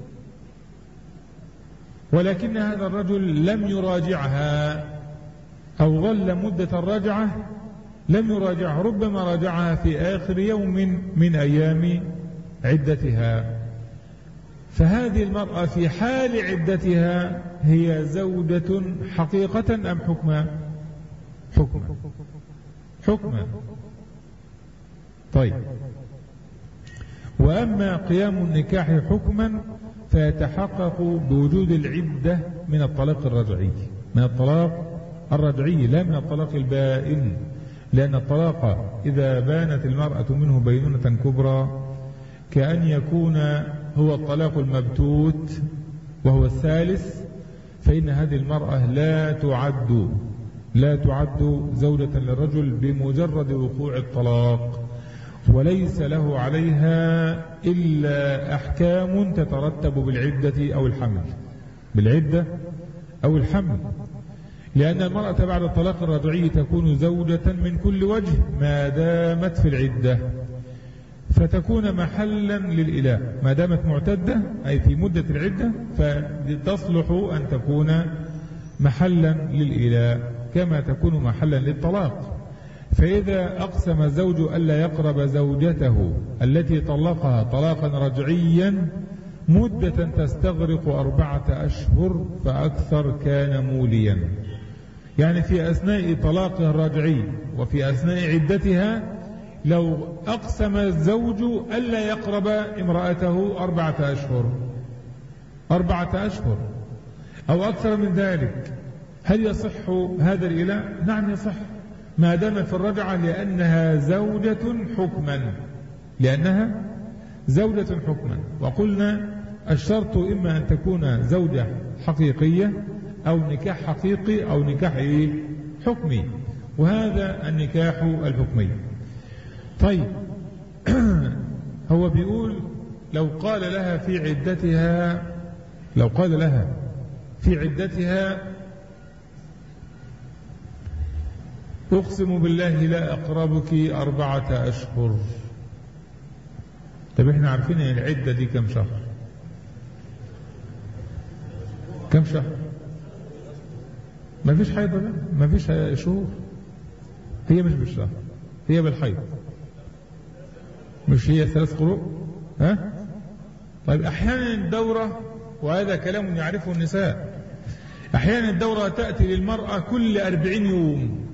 ولكن هذا الرجل لم يراجعها، أو ظل مدة الرجعة لم يراجعها، ربما راجعها في آخر يوم من أيام عدتها. فهذه المرأة في حال عدتها هي زوجة حقيقة أم حكما؟ حكما، حكما. طيب، وأما قيام النكاح حكما فيتحقق بوجود العدة من الطلاق الرجعي، من الطلاق الرجعي لا من الطلاق البائن، لأن الطلاق إذا بانت المرأة منه بينونة كبرى كأن يكون هو الطلاق المبتوت وهو الثالث، فإن هذه المرأة لا تعد زوجة للرجل بمجرد وقوع الطلاق، وليس له عليها إلا أحكام تترتب بالعدة أو الحمل، بالعدة أو الحمل، لأن المرأة بعد الطلاق الرجعي تكون زوجة من كل وجه ما دامت في العدة، فتكون محلا للإله ما دامت معتدة، أي في مدة العدة، فتصلح أن تكون محلا للإله كما تكون محلا للطلاق. فإذا أقسم الزوج ألا يقرب زوجته التي طلقها طلاقا رجعيا مدة تستغرق 4 أشهر فأكثر كان موليا، يعني في أثناء طلاقها الرجعي وفي أثناء عدتها لو أقسم الزوج ألا يقرب امرأته 4 أشهر، 4 أشهر أو أكثر من ذلك، هل يصح هذا الإله؟ نعم يصح، ما دام في الرجعة، لأنها زوجة حكما، لأنها زوجة حكما. وقلنا الشرط إما أن تكون زوجة حقيقية أو نكاح حقيقي أو نكاح حكمي، وهذا النكاح الحكمي. طيب هو بيقول لو قال لها في عدتها أقسم بالله لا أقربك 4 أشهر. طب احنا عارفين ان العدة دي كم شهر؟ كم شهر؟ ما فيش حيض بقى، ما فيش شهور، هي مش بالشهر، هي بالحيض، مش هي 3 قروء؟ ها؟ طيب احيانا الدورة، وهذا كلام يعرفه النساء، أحيانا الدورة تأتي للمرأة كل 40 يوم،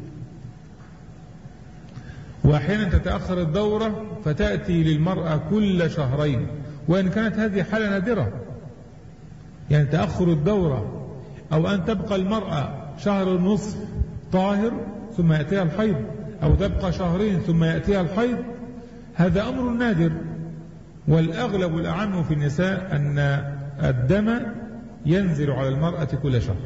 وأحيانا تتأخر الدورة فتأتي للمرأة كل شهرين، وإن كانت هذه حالة نادرة، يعني تأخر الدورة أو أن تبقى المرأة شهر ونصف طاهر ثم يأتيها الحيض، أو تبقى شهرين ثم يأتيها الحيض، هذا أمر نادر. والأغلب الأعم في النساء أن الدم ينزل على المرأة كل شهر.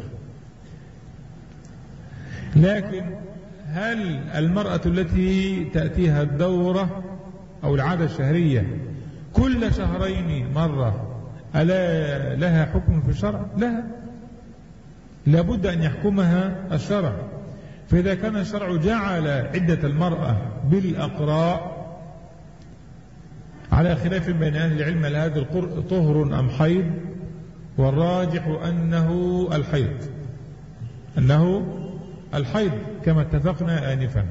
لكن هل المرأة التي تأتيها الدورة أو العادة الشهرية كل شهرين مرة ألا لها حكم في الشرع؟ لا، لابد أن يحكمها الشرع. فإذا كان الشرع جعل عدة المرأة بالأقراء على خلاف بين أهل العلم هل هذا القرء طهر أم حيض، والراجح أنه الحيض كما اتفقنا آنفا.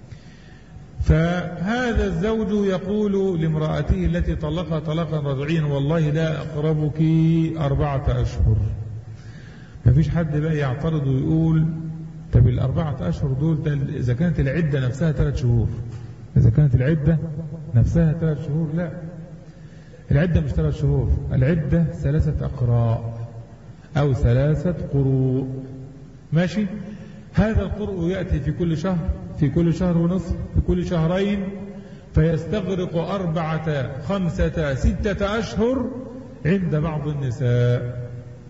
فهذا الزوج يقول لامرأته التي طلقها طلاقا رجعيا والله لا أقربك 4 أشهر. ما فيش حد بقى يعترض ويقول طب 4 أشهر دول إذا كانت العدة نفسها 3 شهور، إذا كانت العدة نفسها 3 شهور، لا، العدة مش 3 شهور، العدة 3 أقراء أو 3 قروء. ماشي، هذا القرء يأتي في كل شهر، في كل شهر ونصف، في كل شهرين، فيستغرق 4 5 6 أشهر عند بعض النساء.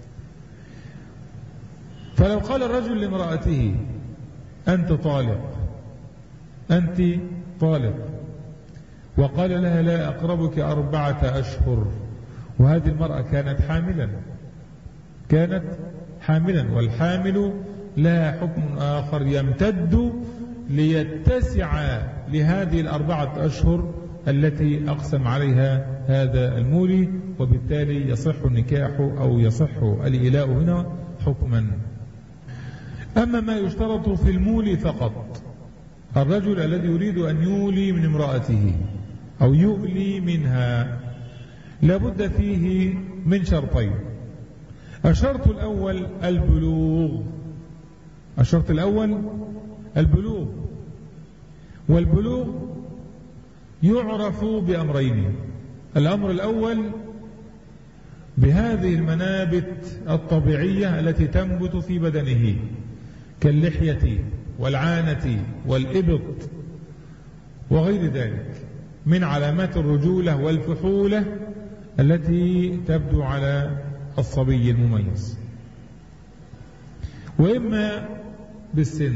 فلو قال الرجل لامرأته أنت طالق، وقال لها لا أقربك 4 أشهر، وهذه المرأة كانت حاملا، والحامل لها حكم آخر يمتد ليتسع لهذه 4 أشهر التي أقسم عليها هذا المولي، وبالتالي يصح النكاح أو يصح الإيلاء هنا حكما. أما ما يشترط في المولي فقط، الرجل الذي يريد أن يولي من امرأته أو يؤلي منها لابد فيه من شرطين. الشرط الأول البلوغ، والبلوغ يعرف بأمرين. الأمر الأول بهذه المنابت الطبيعية التي تنبت في بدنه كاللحية والعانة والإبط وغير ذلك من علامات الرجولة والفحولة التي تبدو على الصبي المميز، وإما بالسن،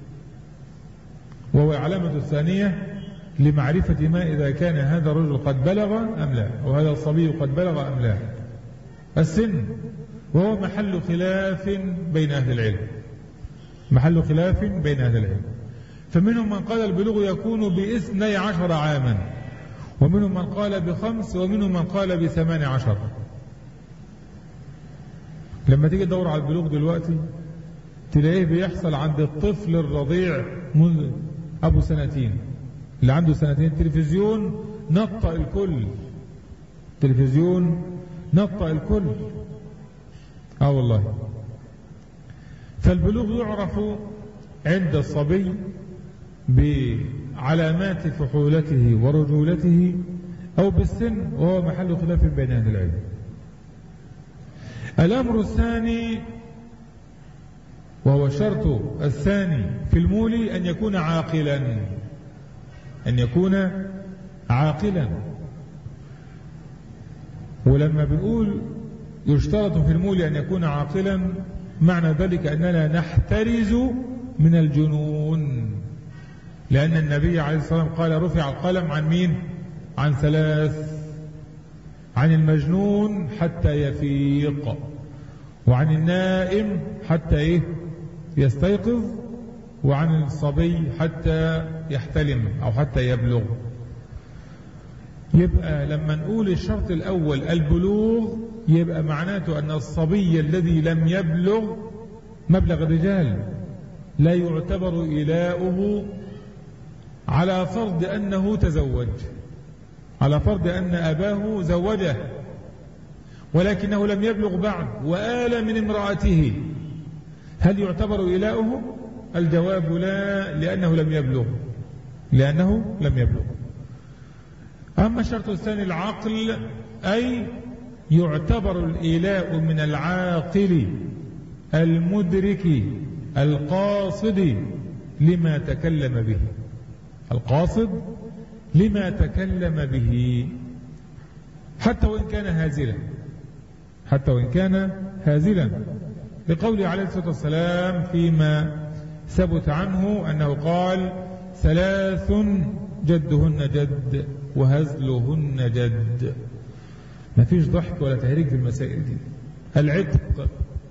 وهو العلامة الثانية لمعرفة ما إذا كان هذا الرجل قد بلغ أم لا، أو هذا الصبي قد بلغ أم لا. السن وهو محل خلاف بين أهل العلم، فمنهم من قال البلوغ يكون ب12 عاما، ومنهم من قال ب5، ومنهم من قال ب18. لما تيجي تدور على البلوغ دلوقتي تلاقيه بيحصل عند الطفل الرضيع منذ أبو 2 سنين، اللي عنده 2 سنين تلفزيون نطق الكل، والله. فالبلوغ يعرف عند الصبي بعلامات فحولته ورجولته أو بالسن، وهو محل خلاف بين أهل العلم. الأمر الثاني وهو الشرط الثاني في المولي أن يكون عاقلا. ولما بنقول يشترط في المولي أن يكون عاقلا، معنى ذلك أننا نحترز من الجنون، لأن النبي عليه الصلاة والسلام قال رفع القلم عن مين؟ عن 3: عن المجنون حتى يفيق، وعن النائم حتى يستيقظ، وعن الصبي حتى يحتلم أو حتى يبلغ. يبقى لما نقول الشرط الأول البلوغ، يبقى معناته أن الصبي الذي لم يبلغ مبلغ الرجال لا يعتبر إيلاؤه على فرض أنه تزوج، على فرض أن أباه زوجه ولكنه لم يبلغ بعد وآل من امرأته، هل يعتبر إيلاؤه؟ الجواب لا، لأنه لم يبلغ. أما الشرط الثاني العقل، أي يعتبر الإيلاء من العاقل المدرك القاصد لما تكلم به، القاصد لما تكلم به، حتى وإن كان هازلا، بقوله عليه الصلاة والسلام فيما ثبت عنه أنه قال: 3 جدهن جد وهزلهن جد. ما فيش ضحك ولا تهريج في المسائل دي. العتق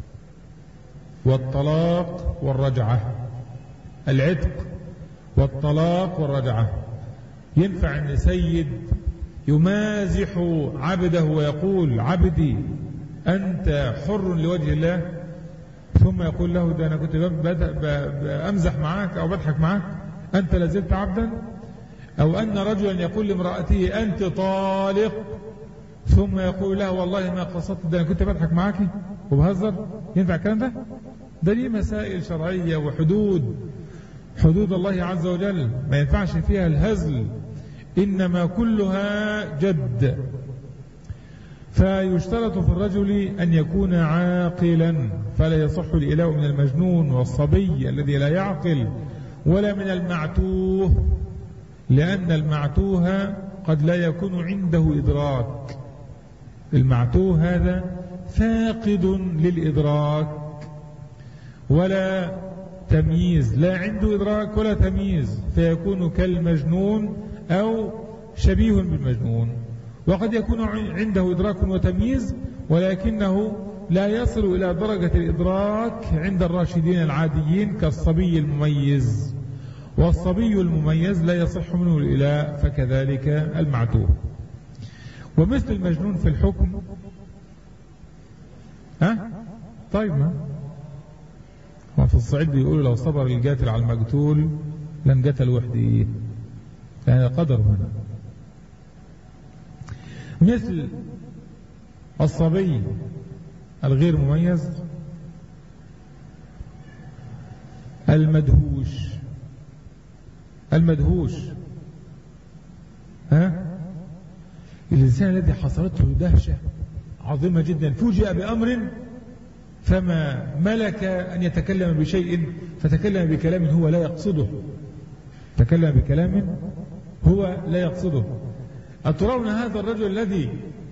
والطلاق والرجعة، العتق والطلاق والرجعة. ينفع أن سيد يمازح عبده ويقول: عبدي أنت حر لوجه الله، ثم يقول له: ده أنا كنت بأمزح معك أو بضحك معك، أنت لازلت عبدا؟ أو أن رجلا يقول لامرأته: أنت طالق، ثم يقول له: والله ما قصدت، ده أنا كنت بضحك معك وبهزر. ينفع الكلام ده؟ ده ليه مسائل شرعية وحدود الله عز وجل، ما ينفعش فيها الهزل، إنما كلها جد. فيشترط في الرجل أن يكون عاقلا، فلا يصح الإيلاء من المجنون والصبي الذي لا يعقل، ولا من المعتوه، لأن المعتوه قد لا يكون عنده إدراك. المعتوه هذا فاقد للإدراك ولا تمييز، لا عنده إدراك ولا تمييز، فيكون كالمجنون أو شبيه بالمجنون. وقد يكون عنده إدراك وتمييز، ولكنه لا يصل إلى درجة الإدراك عند الراشدين العاديين كالصبي المميز، والصبي المميز لا يصح منه الإيلاء، فكذلك المعتوه. ومثل المجنون في الحكم طيب، ما في الصعيد بيقولوا: لو صبر القاتل على المقتول لن قتل وحده، يعني قدر هنا. مثل الصبي الغير مميز، المدهوش الإنسان الذي حصلته دهشة عظيمة جدا، فوجئ بأمر فما ملك أن يتكلم بشيء، فتكلم بكلام هو لا يقصده. أترون هذا الرجل الذي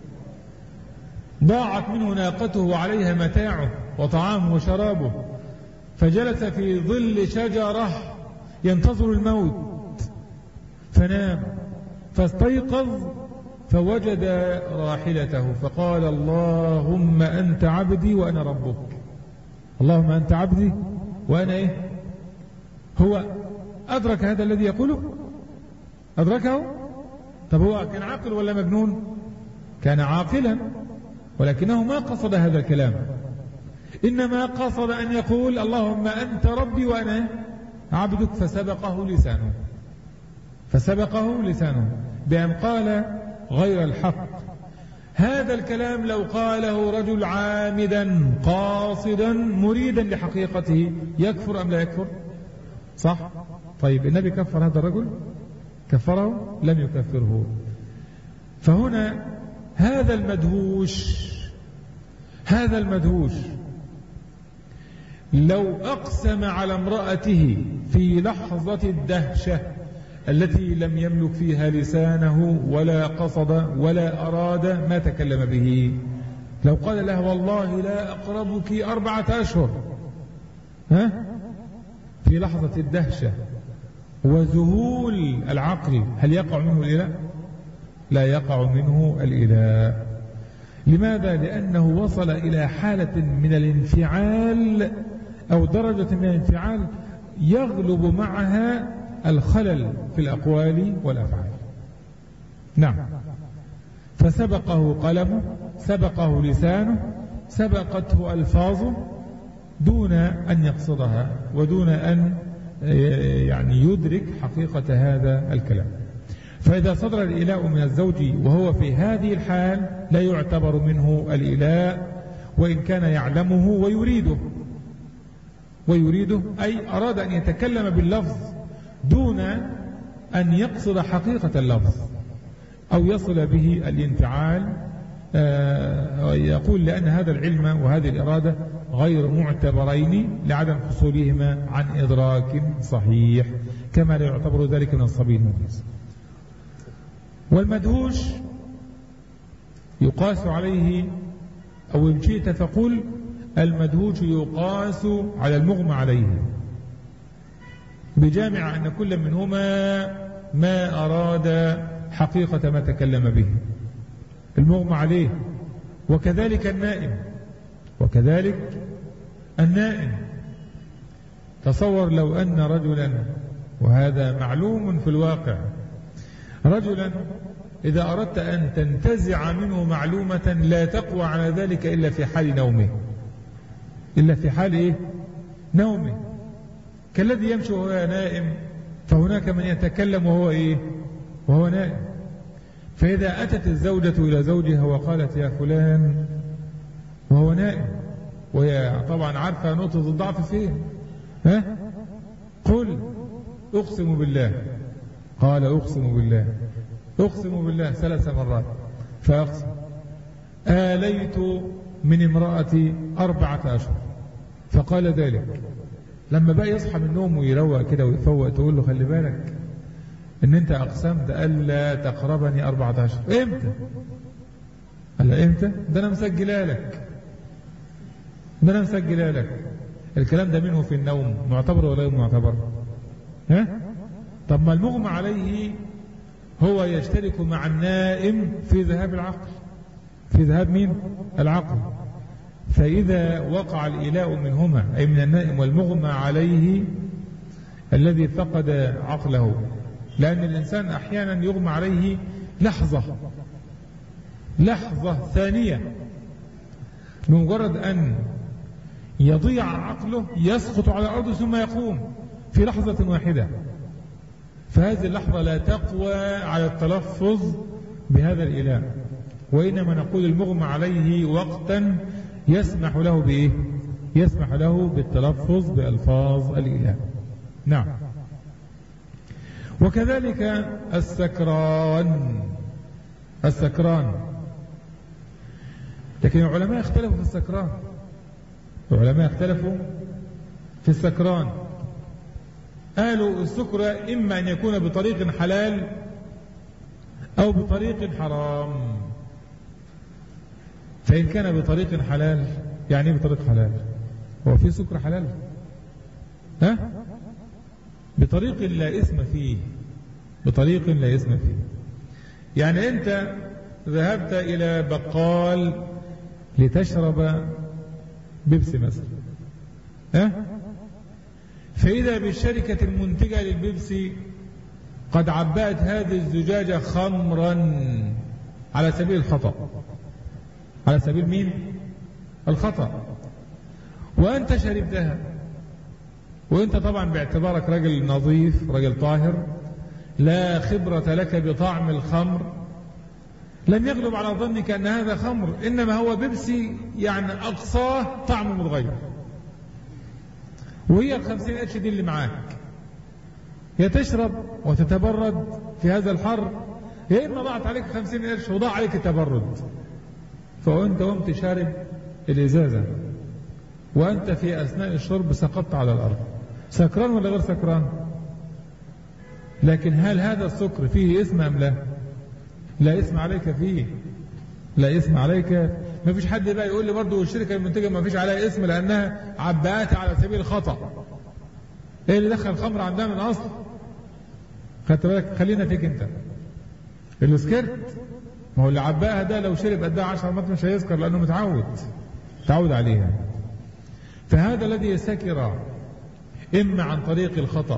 ضاعت منه ناقته وعليها متاعه وطعامه وشرابه، فجلس في ظل شجرة ينتظر الموت، فنام فاستيقظ فوجد راحلته، فقال: اللهم أنت عبدي وأنا ربك. اللهم أنت عبدي وأنا هو أدرك هذا الذي يقوله؟ أدركه؟ طب هو كان عاقل ولا مجنون؟ كان عاقلا، ولكنه ما قصد هذا الكلام، إنما قصد أن يقول: اللهم أنت ربي وأنا عبدك، فسبقه لسانه بأن قال غير الحق. هذا الكلام لو قاله رجل عامدا قاصدا مريدا لحقيقته يكفر أم لا يكفر؟ صح؟ طيب النبي كفر هذا الرجل؟ كفره؟ لم يكفره. فهنا هذا المدهوش لو أقسم على امرأته في لحظة الدهشة التي لم يملك فيها لسانه ولا قصد ولا أراد ما تكلم به، لو قال لها: والله لا أقربك 4 أشهر، في لحظة الدهشة وذهول العقل، هل يقع منه الإله؟ لا يقع منه الإله. لماذا؟ لأنه وصل إلى حالة من الانفعال أو درجة من الانفعال يغلب معها الخلل في الأقوال والأفعال. نعم. فسبقه قلمه، سبقه لسانه، سبقته ألفاظه دون أن يقصدها ودون أن يدرك حقيقة هذا الكلام. فإذا صدر الإيلاء من الزوج وهو في هذه الحال لا يعتبر منه الإيلاء، وإن كان يعلمه ويريده. ويريده، أي أراد أن يتكلم باللفظ دون أن يقصد حقيقة اللفظ أو يصل به الانفعال. يقول لأن هذا العلم وهذه الإرادة غير معتبرين لعدم حصولهما عن إدراك صحيح، كما لا يعتبر ذلك من الصبي المميز. والمدهوش يقاس عليه، أو إن شئت فقل المدهوش يقاس على المغمى عليه، بجامع أن كل منهما ما أراد حقيقة ما تكلم به، المغمى عليه. وكذلك النائم. تصور لو أن رجلا، وهذا معلوم في الواقع، رجلا إذا أردت أن تنتزع منه معلومة لا تقوى على ذلك إلا في حال نومه، نومه، كالذي يمشي وهو نائم، فهناك من يتكلم وهو نائم. فإذا أتت الزوجة إلى زوجها وقالت يا فلان وهو نائم، وهي طبعا عارفة نقطة الضعف فين، قل أقسم بالله، قال أقسم بالله 3 مرات، فأقسم آليت من امرأتي 4 أشهر، فقال ذلك. لما بقى يصحى من النوم ويروق كده ويفوق، تقول له خلي بالك ان انت اقسمت الا تقربني 4 أشهر. امتى؟ قال امتى؟ ده انا مسجلها لك. الكلام ده منه في النوم معتبر ولا غير معتبر؟ طب ما المغمى عليه هو يشترك مع النائم في ذهاب العقل، في ذهاب مين؟ العقل. فإذا وقع الإيلاء منهما، أي من النائم والمغمى عليه الذي فقد عقله، لأن الإنسان أحيانا يغمى عليه لحظة ثانية، بمجرد أن يضيع عقله يسقط على الأرض ثم يقوم في لحظة واحدة، فهذه اللحظة لا تقوى على التلفظ بهذا الإله، وإنما نقول المغمى عليه وقتا يسمح له يسمح له بالتلفظ بألفاظ الإله. نعم. وكذلك السكران. لكن العلماء اختلفوا في السكران. قالوا السكر إما أن يكون بطريق حلال أو بطريق حرام. فإن كان بطريق حلال، يعني ايه بطريق حلال؟ هو في سكر حلال؟ بطريق لا إثم فيه، يعني أنت ذهبت إلى بقال لتشرب بيبسي مثلا، فإذا بالشركة المنتجة للبيبسي قد عبأت هذه الزجاجة خمرا على سبيل الخطأ. على سبيل مين؟ الخطأ. وأنت شربتها، وأنت طبعا باعتبارك رجل نظيف، رجل طاهر، لا خبرة لك بطعم الخمر، لم يغلب على ظنك أن هذا خمر، إنما هو بيبسي، يعني أقصاه طعم متغير. وهي 50 قرش دي اللي معاك، يا تشرب وتتبرد في هذا الحر، يا إما ضاعت عليك 50 قرش وضاع عليك التبرد. فأنت قمت شارب الإزازة، وأنت في أثناء الشرب سقطت على الأرض. سكران ولا غير سكران؟ لكن هل هذا السكر فيه إثم أم لا؟ لا إثم عليك فيه، لا إثم عليك. ما فيش حد بقى يقول لي برضه الشركة المنتجة ما فيش عليها إثم لأنها عباءات على سبيل الخطأ. إيه اللي دخل الخمر عندها من الأصل؟ خدت بالك؟ خلينا فيك أنت اللي سكرت. ما هو اللي عباها ده لو شرب قدها 10 مرات مش هيسكر، لأنه متعود عليها. فهذا الذي يسكر إما عن طريق الخطأ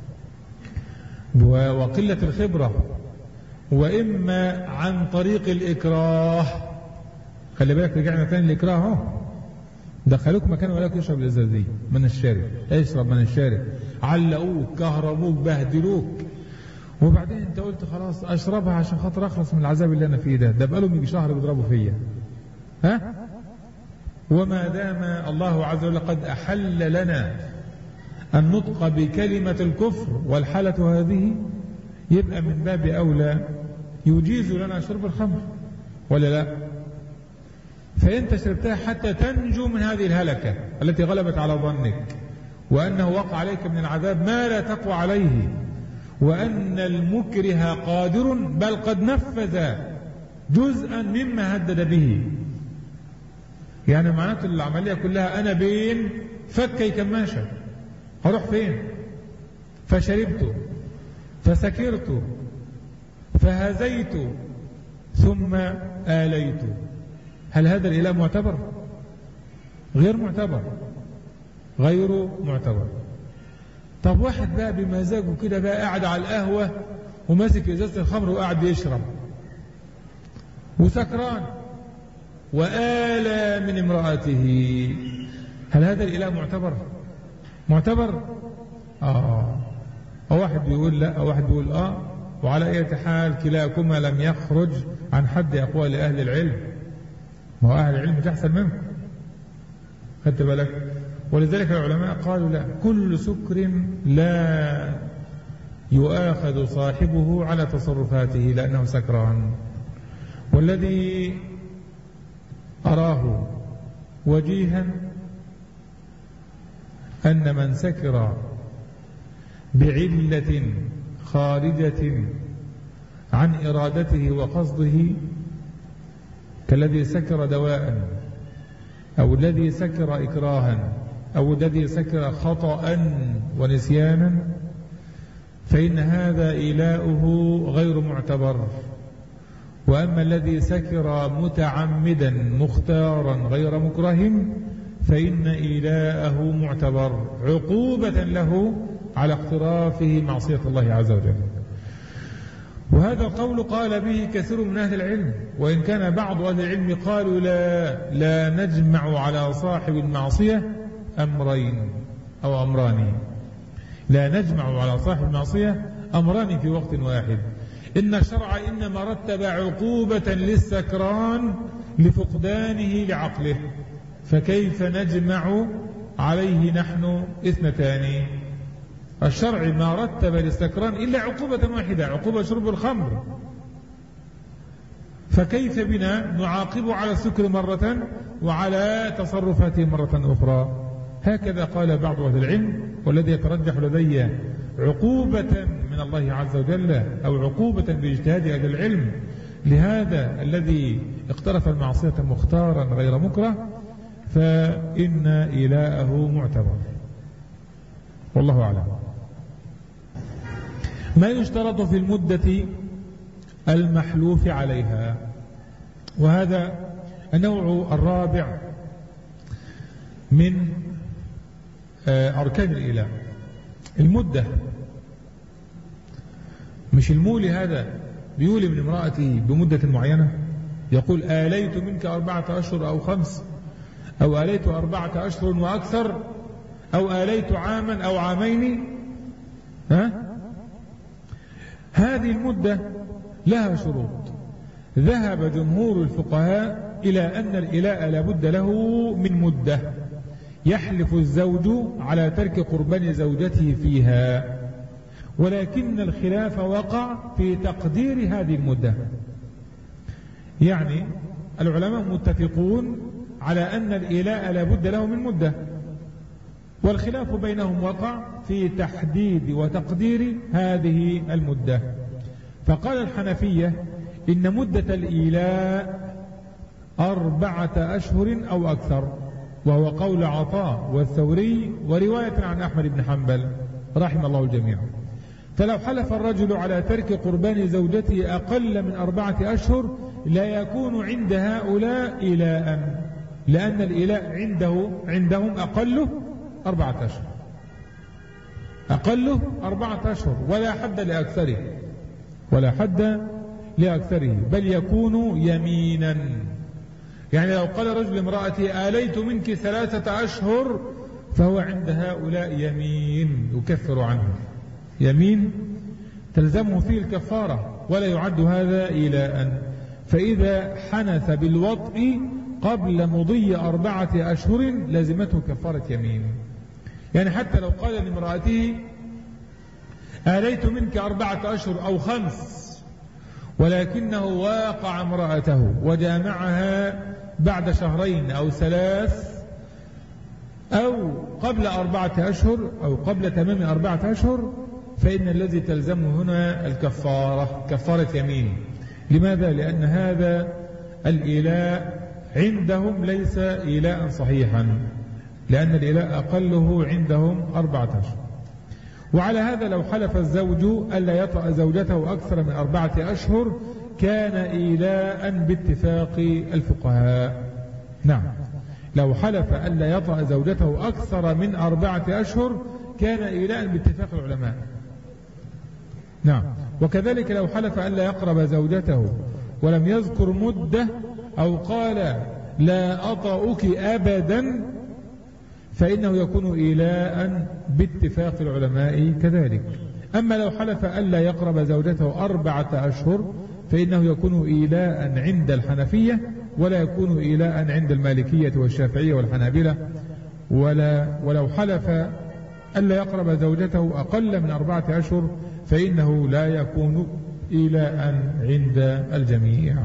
وقلة الخبرة، وإما عن طريق الإكراه. خلي بالك، رجعنا تاني الإكراه اهو. دخلوك مكان ولاك يشرب الإزازة من الشارع، اشرب من الشارع، علقوك، كهربوك، بهدلوك، وبعدين انت قلت خلاص اشربها عشان خاطر اخلص من العذاب اللي انا فيه ده بقالهم يجي شهر بيضربوا فيا. وما دام الله عز وجل قد احل لنا النطق بكلمة الكفر والحالة هذه، يبقى من باب أولى يجيز لنا شرب الخمر ولا لا؟ فأنت شربتها حتى تنجو من هذه الهلكة التي غلبت على ظنك، وأنه وقع عليك من العذاب ما لا تقوى عليه، وأن المكره قادر بل قد نفذ جزءا مما هدد به. يعني معناته العملية كلها أنا بين فكي كماشة، هروح فين؟ فشربت فسكرت فهزيت ثم آليت. هل هذا الإله معتبر؟ غير معتبر، غير معتبر. طب واحد بقى بمزاجه كده بقى قاعد على القهوة وماسك إزازة الخمر وقاعد يشرب وسكران وآلى من امرأته، هل هذا الإله معتبر؟ معتبر؟ أو واحد بيقول لا، أو واحد بيقول وعلى أي حال كلاكما لم يخرج عن حد أقوال أهل العلم. ما هو أهل العلم تحسن منكم، خدت بالك؟ ولذلك العلماء قالوا لا، كل سكر لا يؤاخذ صاحبه على تصرفاته لأنه سكران. والذي أراه وجيها أن من سكر بعلة خارجة عن إرادته وقصده، كالذي سكر دواء، أو الذي سكر إكراها، أو الذي سكر خطأ ونسيانا، فإن هذا إيلاؤه غير معتبر. وأما الذي سكر متعمدا مختارا غير مكره فإن إيلاءه معتبر عقوبة له على اقترافه معصية الله عز وجل. وهذا القول قال به كثير من أهل العلم، وإن كان بعض أهل العلم قالوا لا نجمع على صاحب المعصية أمرين أو أمران، لا نجمع على صاحب المعصية أمران في وقت واحد. إن الشرع إنما رتب عقوبة للسكران لفقدانه لعقله، فكيف نجمع عليه نحن اثنتان؟ الشرع ما رتب للسكران إلا عقوبة واحدة، عقوبة شرب الخمر، فكيف بنا نعاقب على السكر مرة وعلى تصرفاته مرة أخرى؟ هكذا قال بعض أهل العلم، والذي يترجح لدي عقوبة من الله عز وجل أو عقوبة باجتهاد أهل العلم لهذا الذي اقترف المعصية مختارا غير مكره، فإن إيلاءه معتبر، والله أعلم. ما يشترط في المدة المحلوف عليها، وهذا النوع الرابع من أركان الإيلاء. المدة، مش المولي هذا بيولي من امرأته بمدة معينة، يقول آليت منك 4 أشهر أو 5، أو آليت 4 أشهر وأكثر، أو آليت عاما أو عامين. هذه المدة لها شروط. ذهب جمهور الفقهاء إلى أن الإلاء لابد له من مدة يحلف الزوج على ترك قربان زوجته فيها، ولكن الخلاف وقع في تقدير هذه المدة. يعني العلماء متفقون على أن الإلاء لابد له من مدة، والخلاف بينهم وقع في تحديد وتقدير هذه المدة. فقال الحنفية إن مدة الإيلاء 4 أشهر أو أكثر، وهو قول عطاء والثوري ورواية عن أحمد بن حنبل رحم الله الجميع. فلو حلف الرجل على ترك قربان زوجته أقل من 4 أشهر لا يكون عند هؤلاء إيلاء، لأن الإيلاء عندهم أقله 4 أشهر، أقله 4 أشهر، ولا حد لأكثره، ولا حد لأكثره، بل يكون يمينا. يعني لو قال رجل امرأتي آليت منك 3 أشهر، فهو عند هؤلاء يمين يكفر عنه، يمين تلزمه فيه الكفارة، ولا يعد هذا إيلاء. فإذا حنث بالوطء قبل مضي 4 أشهر لازمته كفارة يمين. يعني حتى لو قال لامرأته آليت منك 4 أشهر أو 5، ولكنه واقع امرأته وجامعها بعد 2 أو 3 أو قبل 4 أشهر أو قبل تمام 4 أشهر، فإن الذي تلزمه هنا الكفارة، كفارة يمين. لماذا؟ لأن هذا الإيلاء عندهم ليس إيلاء صحيحا، لأن الإيلاء أقله عندهم 4 أشهر. وعلى هذا لو حلف الزوج ألا يطأ زوجته أكثر من 4 أشهر كان إيلاء باتفاق الفقهاء. نعم، لو حلف ألا يطأ زوجته أكثر من 4 أشهر كان إيلاء باتفاق العلماء. نعم، وكذلك لو حلف ألا يقرب زوجته ولم يذكر مدة أو قال لا أطأك أبدا فإنه يكون إيلاء باتفاق العلماء كذلك. أما لو حلف ألا يقرب زوجته 4 أشهر فإنه يكون إيلاء عند الحنفية، ولا يكون إيلاء عند المالكية والشافعية والحنابلة. ولو حلف ألا يقرب زوجته أقل من 4 أشهر فإنه لا يكون إيلاء عند الجميع.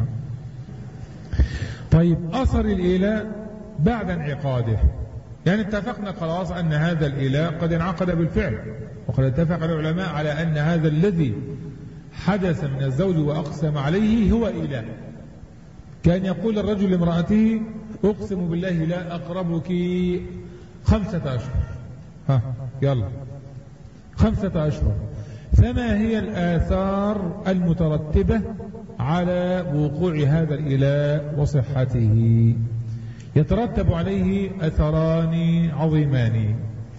طيب، أثر الإيلاء بعد انعقاده، يعني اتفقنا خلاص أن هذا الإيلاء قد انعقد بالفعل، وقد اتفق العلماء على أن هذا الذي حدث من الزوج وأقسم عليه هو إيلاء. كان يقول الرجل لامرأته أقسم بالله لا أقربك 5 أشهر، يلا 5 أشهر. فما هي الآثار المترتبة على وقوع هذا الإيلاء وصحته؟ يترتب عليه أثران عظيمان.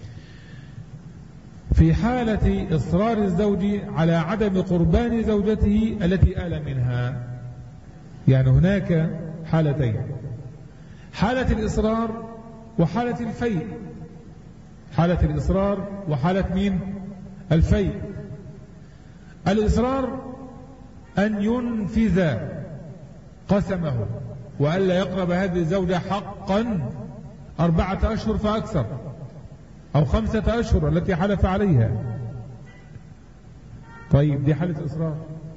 في حالة إصرار الزوج على عدم قربان زوجته التي آل منها، يعني هناك حالتين: حالة الإصرار وحالة الفيء. حالة الإصرار وحالة مين؟ الفيء. الإصرار أن ينفذ قسمه وألا يقرب هذه الزوجة حقا 4 أشهر فأكثر أو 5 أشهر التي حلف عليها. طيب، دي حالة إصرار،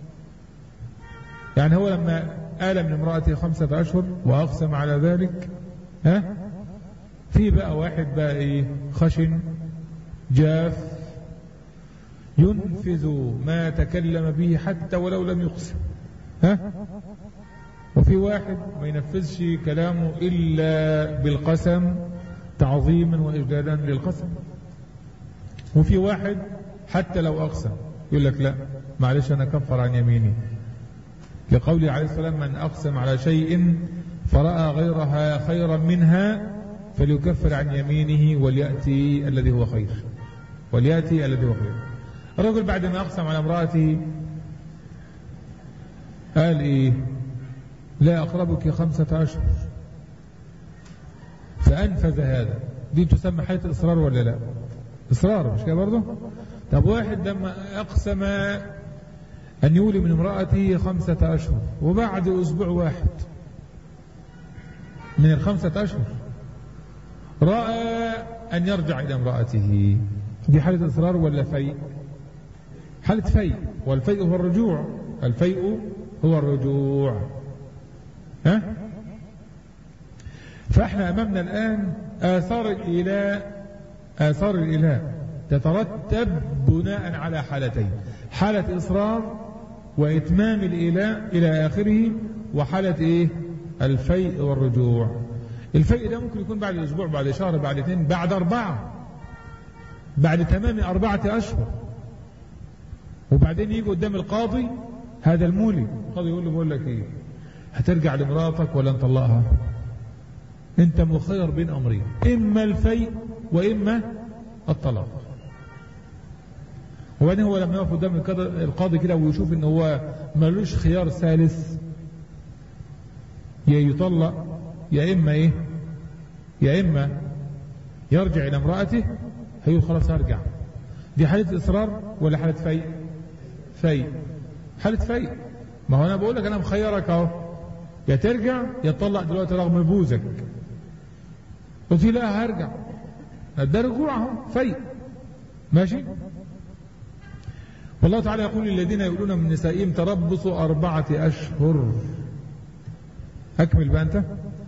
يعني هو لما آل من امرأته 5 أشهر وأقسم على ذلك، في بقى واحد بقى إيه؟ خشن جاف ينفذ ما تكلم به حتى ولو لم يقسم، وفي واحد ما ينفذش كلامه إلا بالقسم تعظيما وإجلالا للقسم، وفي واحد حتى لو أقسم يقول لك لا معلش أنا كفر عن يميني، لقوله عليه السلام من أقسم على شيء فرأى غيرها خيرا منها فليكفر عن يمينه وليأتي الذي هو خير، وليأتي الذي هو خير. الرجل بعد ما أقسم على امرأته قال إيه؟ لا أقربك 5 أشهر، فأنفذ هذا. دي تسمى حالة إصرار ولا لا؟ إصرار، مش كده برضه؟ طب واحد لما أقسم أن يولي من امرأته 5 أشهر وبعد أسبوع واحد من 5 أشهر رأى أن يرجع إلى امرأته، دي حالة إصرار ولا فيء؟ حالة فيء، والفيء هو الرجوع، الفيء هو الرجوع. فاحنا أمامنا الآن آثار الإيلاء تترتب بناء على حالتين: حالة إصرار وإتمام الإيلاء إلى آخره، وحالة إيه؟ الفيء والرجوع. الفيء ده ممكن يكون بعد أسبوع، بعد شهر، بعد 2، بعد 4، بعد تمام 4 أشهر، وبعدين يجي قدام القاضي هذا المولي، القاضي يقول له بقول لك إيه، هترجع لمراتك ولا نطلقها؟ أنت مخير بين أمرين، إما الفيء وإما الطلاق. وبعدين هو لما يقف قدام القاضي كده ويشوف إن هو ملوش خيار ثالث، يا يطلق يا إما إيه؟ يا إما يرجع إلى امرأته، هيقول خلاص هرجع. دي حالة إصرار ولا حالة فيء؟ فيء، حالة فيء. ما هو أنا بقول لك أنا مخيرك أهو، يا ترجع يا تطلق دلوقتي رغم بوزك. قلت لا هرجع، ده رجوعهم فيء. ماشي. والله تعالى يقول الذين يقولون من نسائهم تربصوا 4 أشهر. أكمل بقى أنت.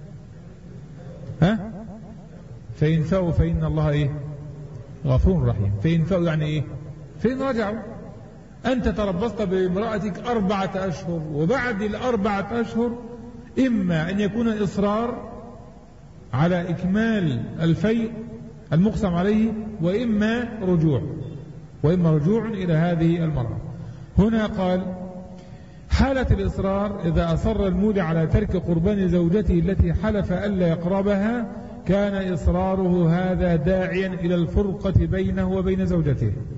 ها؟ فإن فاءوا فإن الله إيه؟ غفور رحيم. فإن فاءوا يعني إيه؟ فإن رجعوا. أنت تربصت بامرأتك 4 أشهر، وبعد 4 أشهر إما أن يكون إصرار على إكمال الفيء المقسم عليه، وإما رجوع إلى هذه المرأة. هنا قال حالة الإصرار إذا أصر المولي على ترك قربان زوجته التي حلف ألا يقربها كان إصراره هذا داعيا إلى الفرقة بينه وبين زوجته.